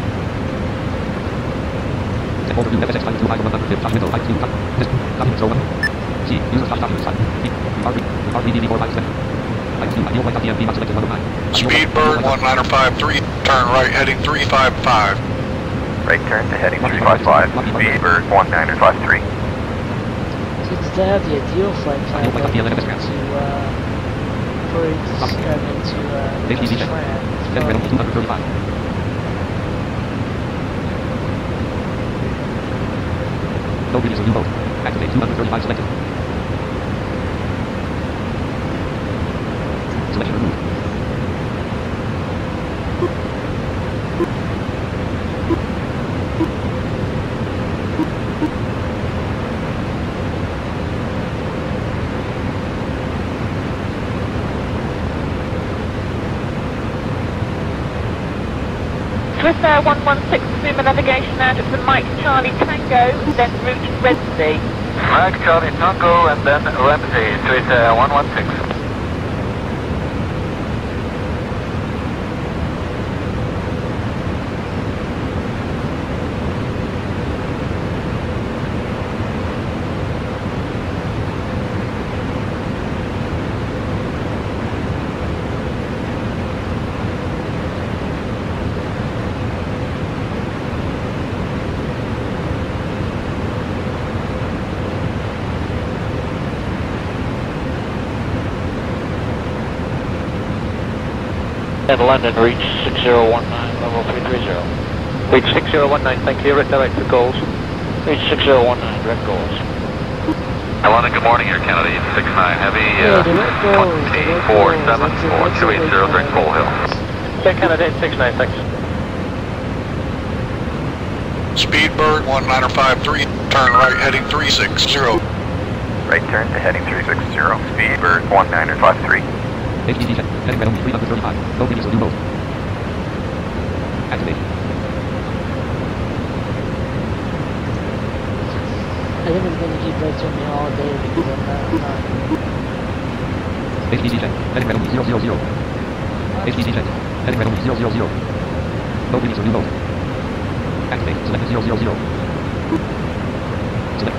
Set over to F S X five two five one hundred, touch middle, five two, touch, this, copy, control one. C, user touch, touch, side, B, R B, R B D D four five seven. five two, ideal white, D M, D mark selected, one oh nine. Speedbird one nine five three, turn right heading three five five. Right turn to heading three five five. Speedbird one nine five three. So to have the ideal flight plan to, uh, for it to, I mean, to, uh, H D Z check. Heading right on two hundred thirty-five. No release of new boat. Activate two hundred thirty-five selected. Selection removed. Swiss Air one one six, assume a navigation out of the Mike Charlie Tango, then route Redsley. Mike Charlie Tango and then Ramsey, Swiss Air one one six. Center London, reach six zero one nine, level three three zero. Reach six zero one nine, thank you, redirect to goals. Reach six zero one nine, direct goals. London, good morning, Air Kennedy, six nine Heavy, uh, twenty four seven four two eight zero, direct Coal Hill. Air Kennedy, six nine, thanks. Speedbird one niner five three, turn right heading three six zero. Right turn to heading three six zero, Speedbird one niner five three. H T T check, heading right only three thirty-five, no previous will do both. Activate. I think it's gonna keep right to me all day because I'm not, I'm not. H T T check, heading right only zero zero zero. H T T check, heading right only zero zero zero. No previous will do both. Activate, select zero zero zero. Select.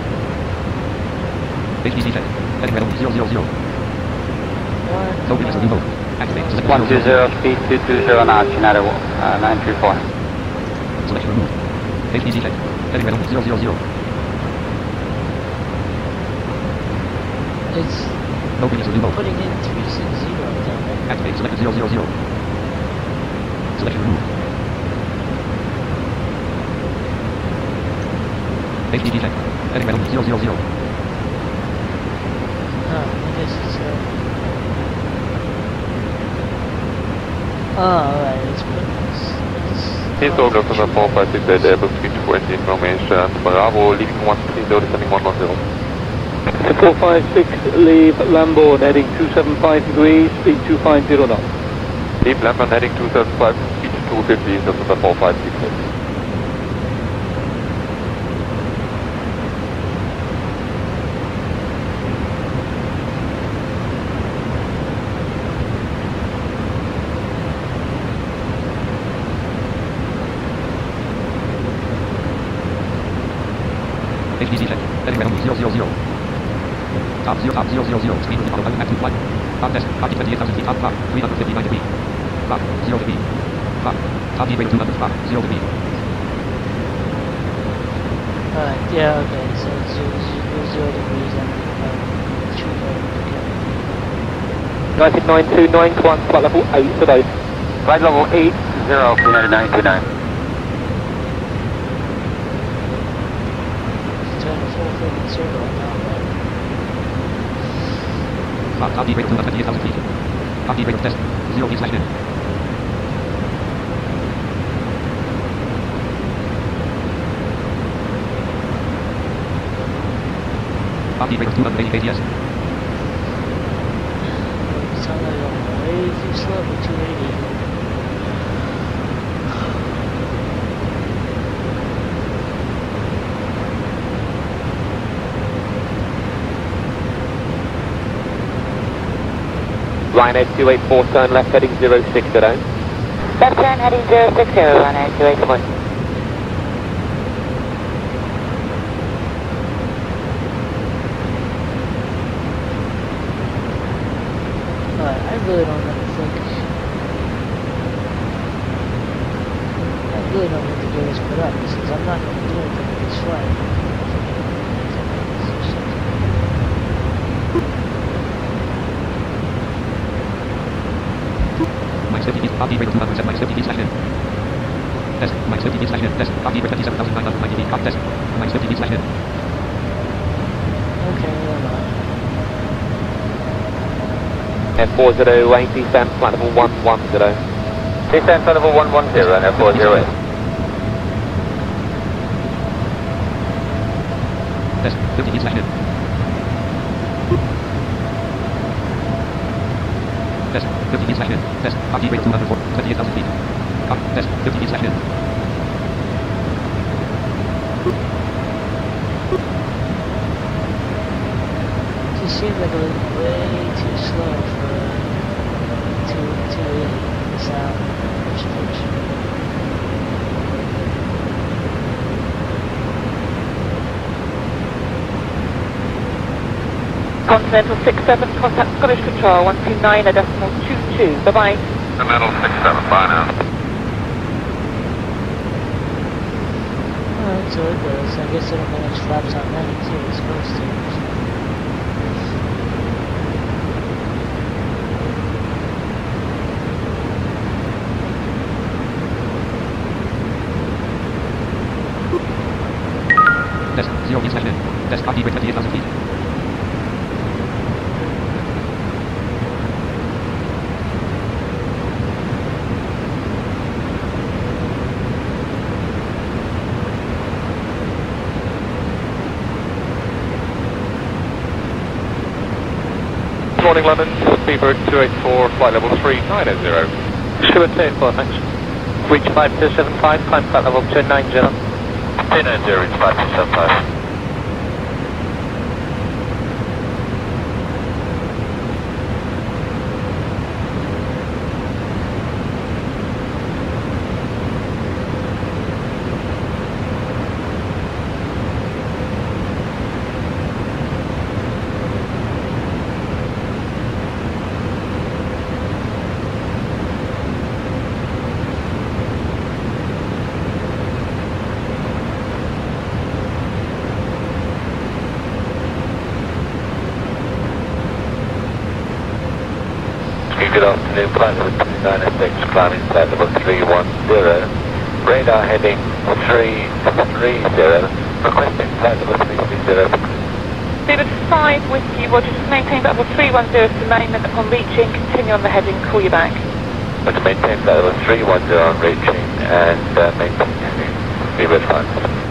H T T check, heading right only zero zero zero. No previous will do both. Activate, select one two zero, speed two two zero knots, United uh, nine three four. Selection removed. H T T check, heading right only zero zero zero. It's no previous will do both. putting in three six zero down there. Activate, select zero zero zero. Selection removed. H T T check, heading right only zero zero zero. Oh, I guess it's uh... Oh, alright, it's putting this... He's all over the four five six eight, Airbus three two twenty information, Bravo, leaving one three zero, descending one one zero. four five six, leave Lambourne, heading two seven five degrees, speed two five zero knots. Leave Lambourne, heading two seven five, speed two fifty, November four five six eight. H T T check, heading right only zero zero zero. Top zero, top zero zero zero, speed with the auto pilot, active flight. Top desk, copy twenty-eight thousand feet, top clock, three hundred fifty-nine degree. Clock, zero degree. Clock, top heat rate two hundred, clock, zero degree. Alright, yeah, okay, so it's zero, zero, zero degrees and um, two okay. United nine two nine, one, flight level eight today. Flight level eight zero, United nine two nine. Turn the full thing in zero now, right? Clock, top heat rate two hundred twenty-eight thousand feet. Top heat rate of test, zero feet slash in. Top heat rate of two hundred eighty K T S. It sounds like I'm way too slow for two eighty. Ryanair two eight four, turn left heading zero six zero. Left turn heading zero six zero, Ryanair two eight four. Alright, I really don't ever think... I really don't need to get this put up, since I'm not going to do anything with this flight. Minus fifty feet, top heat rate of two hundred, set minus fifty feet slash in. Test, minus fifty feet slash in, test, top heat rate twenty-seven thousand nine hundred ninety feet, top test, minus fifty feet slash in. Okay, never mind. Air four zero eight, descent flight level one one zero. Descent flight level one one zero, Air four zero eight. Test, fifty feet slash in. Test, fifty feet slash in, test, top heat rate two hundred four, twenty-eight thousand feet. Top, test, fifty feet slash in. It seems like a little way too slow for two two eighty sound. Which which Continental six seven, contact Scottish Control one two nine, a decimal two two. Bye bye. Continental six seven, bye now. Alright, so it does. I guess it'll manage flaps on ninety too, it's supposed to. zero feet slash min. Desk copy break twenty-eight thousand feet. Morning London, Speedbird two eight four, flight level three nine zero. Speedbird two eight four, thanks. Reach five two seven five, climb flight level two nine zero. two nine zero, reach five two seven five. Good afternoon, flight level two nine six, climbing flight level three one zero, radar heading three three zero, requesting flight level three three zero. Speedbird five Whiskey, Roger, just maintain flight level three one zero to main, and upon reaching, continue on the heading, call you back. But to maintain flight level three one zero on reaching, and uh, maintain heading, Speedbird five.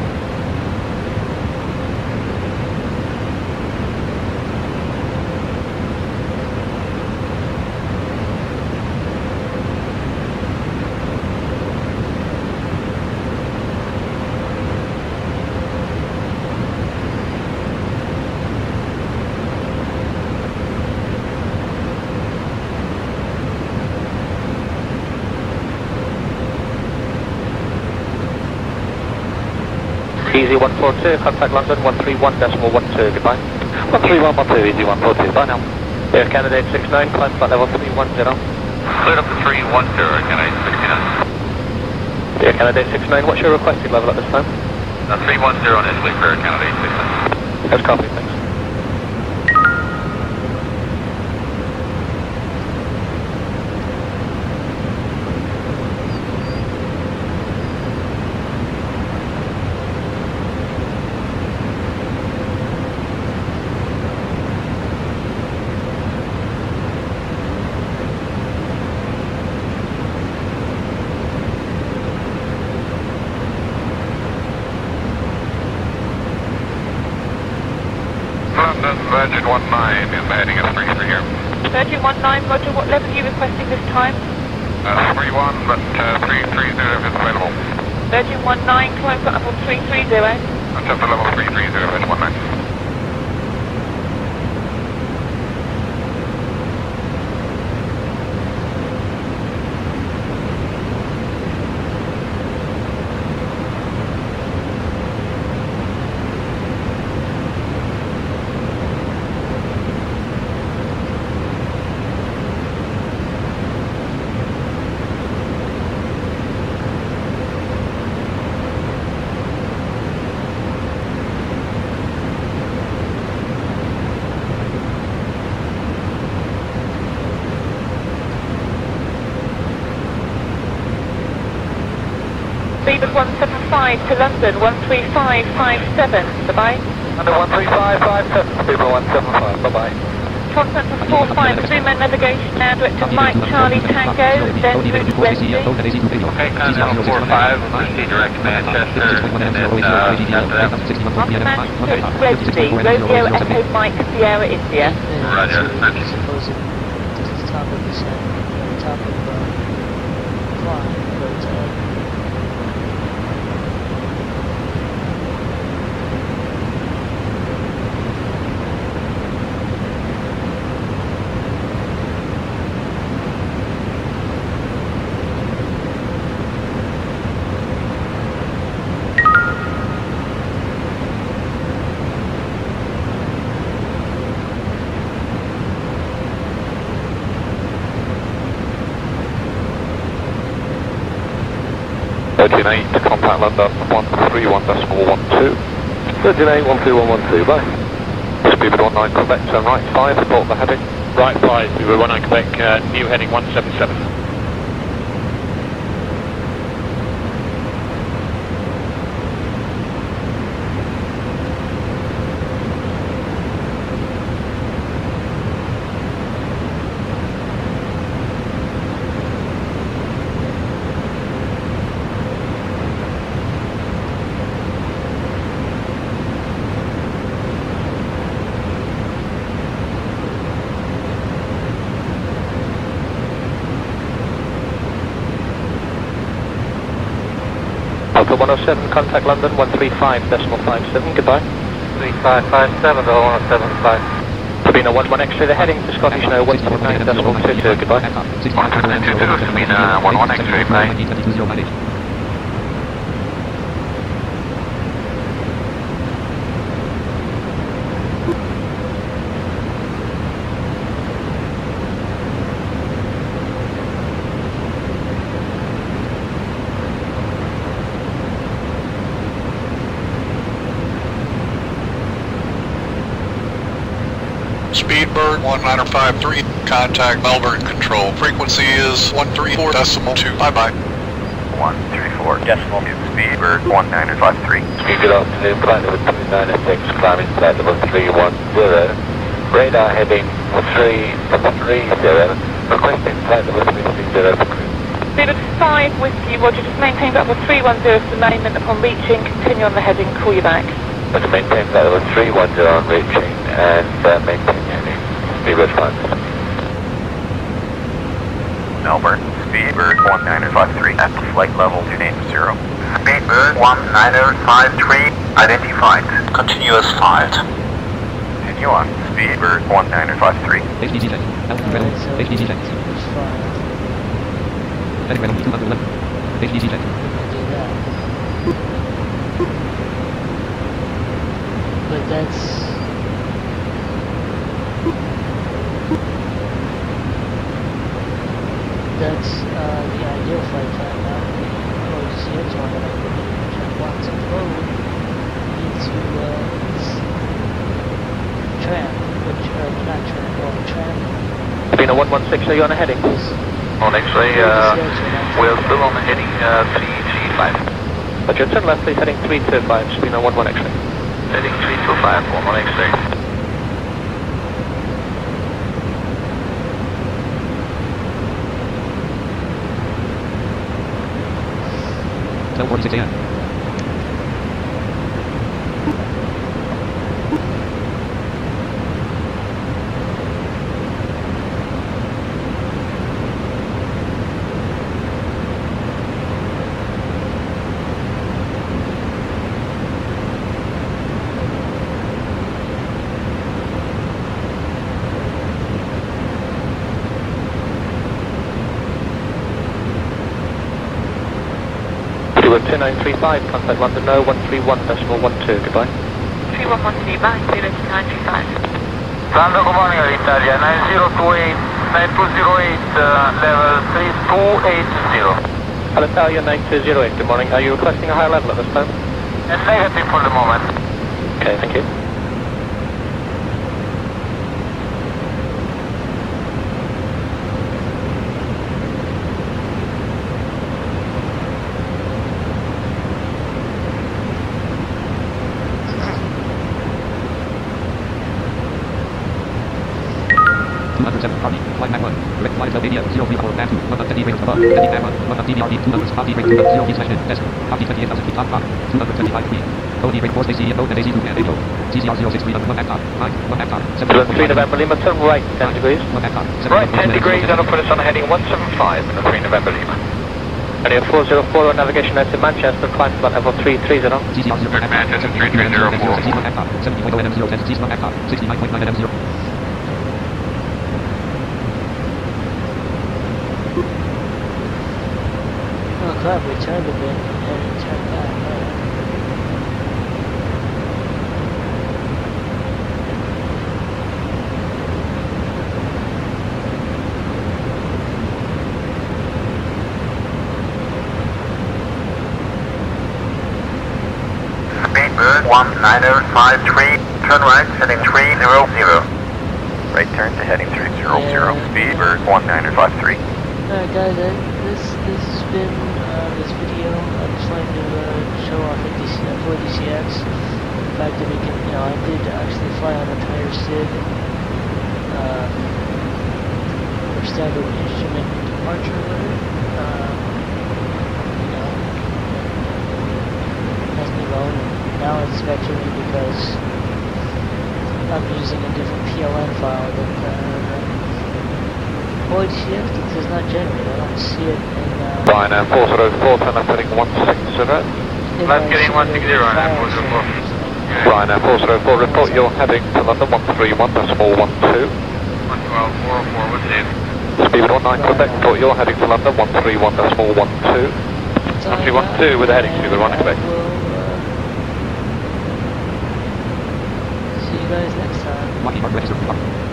Easy one four two, contact London one three one decimal one two, goodbye. one three one one two, easy one four two, bye now. Air Canada eight six nine, climb flight level three one zero. Cleared up to three one zero, Canada eight six nine. Air Canada eight six nine, what's your requested level at this time? Uh, three one zero initially for Air Canada eight six nine. That's copy, thanks. London, Virgin one nine is heading at three three here. Virgin one nine, Roger, what level are you requesting this time? Uh, three one, but uh, three three zero if it's available. Virgin one nine, climb flight level three three zero. Attempt to level three three zero, Virgin one nine. Speedbird one seven five to London one three five five seven, bye-bye. London one three five five seven, Speedbird one seven five, bye-bye. Continental four five, resume and navigation now, director Mike Charlie Tango, then route Wesley. Okay, Continental four five, proceed direct to Manchester, and then uh, after that. On Manchester, it's Wesley, Romeo Echo Mike Sierra India. Roger, thank you. Suppose it to the top of the set, the top of the climb, but uh, Virgin eight, contact London one three one decimal one two. Virgin eight, one three one one two, bye. Speedbird one nine, Quebec, turn right five, report the heading. Right five, Speedbird one nine Quebec, uh, new heading one seven seven. one oh seven, contact London one three five decimal five seven, goodbye. three five five seven to one oh seven five. Sabina one one X-ray, the heading to Scottish now one four nine decimal two two, goodbye. one two nine two two, Sabina one one X-ray, bye. Speedbird one nine five three, contact Melbourne Control. Frequency is one three four decimal two. Bye bye. one three four decimal two, Speedbird one nine five three. Speed, good afternoon, flight number two nine six, climbing flight level three one zero. Radar heading three three zero. Requesting flight level three three zero for crew. Speed of five Whiskey, Roger, just maintain level three one zero for the main, and upon reaching, continue on the heading, call you back. But to maintain flight level three one zero on reaching and uh, maintain heading. Speedbird five. Melbourne, Speedbird one nine five three at flight level two eight zero. Speedbird one nine five three identified. Continuous flight. Continue on. Speedbird one nine five three. H D G set. Altitude H D G set. Heading Reynolds two eleven. H D G set. But that's... That's uh, the ideal flight plan now. The O C X one that I put in Jack Watson Road into uh, tram, which, uh, not tram, well, tram. Sabina one one six, are you on a heading? On X-ray, uh, we're still on the heading uh, three three five. Roger, turn left please, heading three two five, Sabina one one X-ray. Heading three two five, one one X-ray. twelve forty-six a m. two nine three five, contact London no one three one decimal one two, goodbye. three one one three, bye, zero two nine three five. London, good morning, Italia, nine zero two eight, nine two zero eight, uh, level three two eight zero. Alitalia nine two zero eight, good morning, are you requesting a higher level at this time? And negative for the moment. Okay, thank you. two hundred seven, Harvey, flight Mach one, direct flight Albania, zero three four, Batu, one of T D range above, heading Mach one, one of T D R B, two hundred, T D range two zero slash N, S, Harvey twenty-eight thousand feet, top, top, two hundred twenty-five feet, O D range four, A C E, O, and A C two, and A O, T C R zero six three, one at top, nine, one at top, seven, three November Lima, turn right ten degrees. one at top, Right ten degrees, that'll put us on heading one seven five in the three November Lima. Area four zero four, navigation out to Manchester, climb to level three three zero. T C R zero, Manchester three three zero four. one at top, seventy point zero N M zero, ten, T C one at top, sixty-nine point nine N M zero. Oh crap, we turned a bit and it turned back. Speedbird one nine five three, turn right, heading three zero zero. Right turn to heading three zero zero, Speedbird one nine five three. Alright guys, I, this this has been uh, this video. I'm just wanting to uh, show off a D C, for D C X. The fact that we can, you know, I did actually fly on a tire SID uh, for standard instrument departure alert. Um, you know, has me going. Now it's vectoring me because I'm using a different P L N file than uh, O D C X does not generate. I don't see it in. Uh, Ryan, four zero four, turn left heading one six zero. Left getting one six zero, Ryanair four zero four. Ryanair four zero four, report you're heading to London one three one decimal one two. one twelve, four oh four, what's it? Speed one nine Quebec, report you're heading to London one three one decimal one two. one three one two with a heading to the right Quebec. See you guys next time. Lockheed Martin register.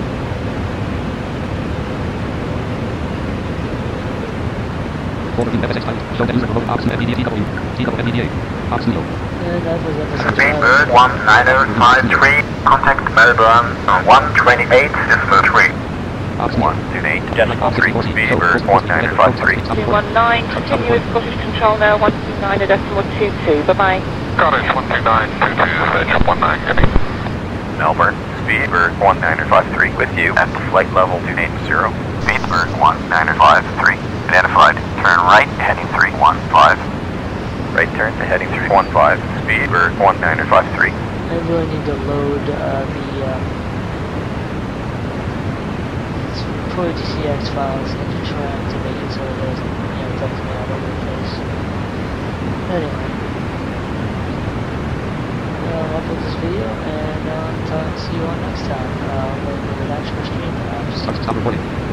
Folder in F S X files. Show that user remote option F D D T W. T W F D D A. Option zero. And that was episode Speedbird one nine zero five three, contact Melbourne on one twenty-eight decimal three. Option one two eight, decimal three, Speedbird one nine zero five three. two one nine, continue with Scottish Control now, one two nine, decimal two two, bye-bye. Scottish one two nine two two, Stage one nine, heading. Melbourne, Speedbird one nine zero five three, with you at the flight level two eight zero. Speedbird one nine zero five three, identified, turn right, heading three one five. Right turn to heading three one five, Speedbird one nine zero five three. I really need to load uh, the um, Pro G C X files into track to make it so it doesn't, you know, dump me all over the place. Anyway, I'll upload this video and uh, talk, see you all next time. Uh, with an actual stream perhaps. Stop recording.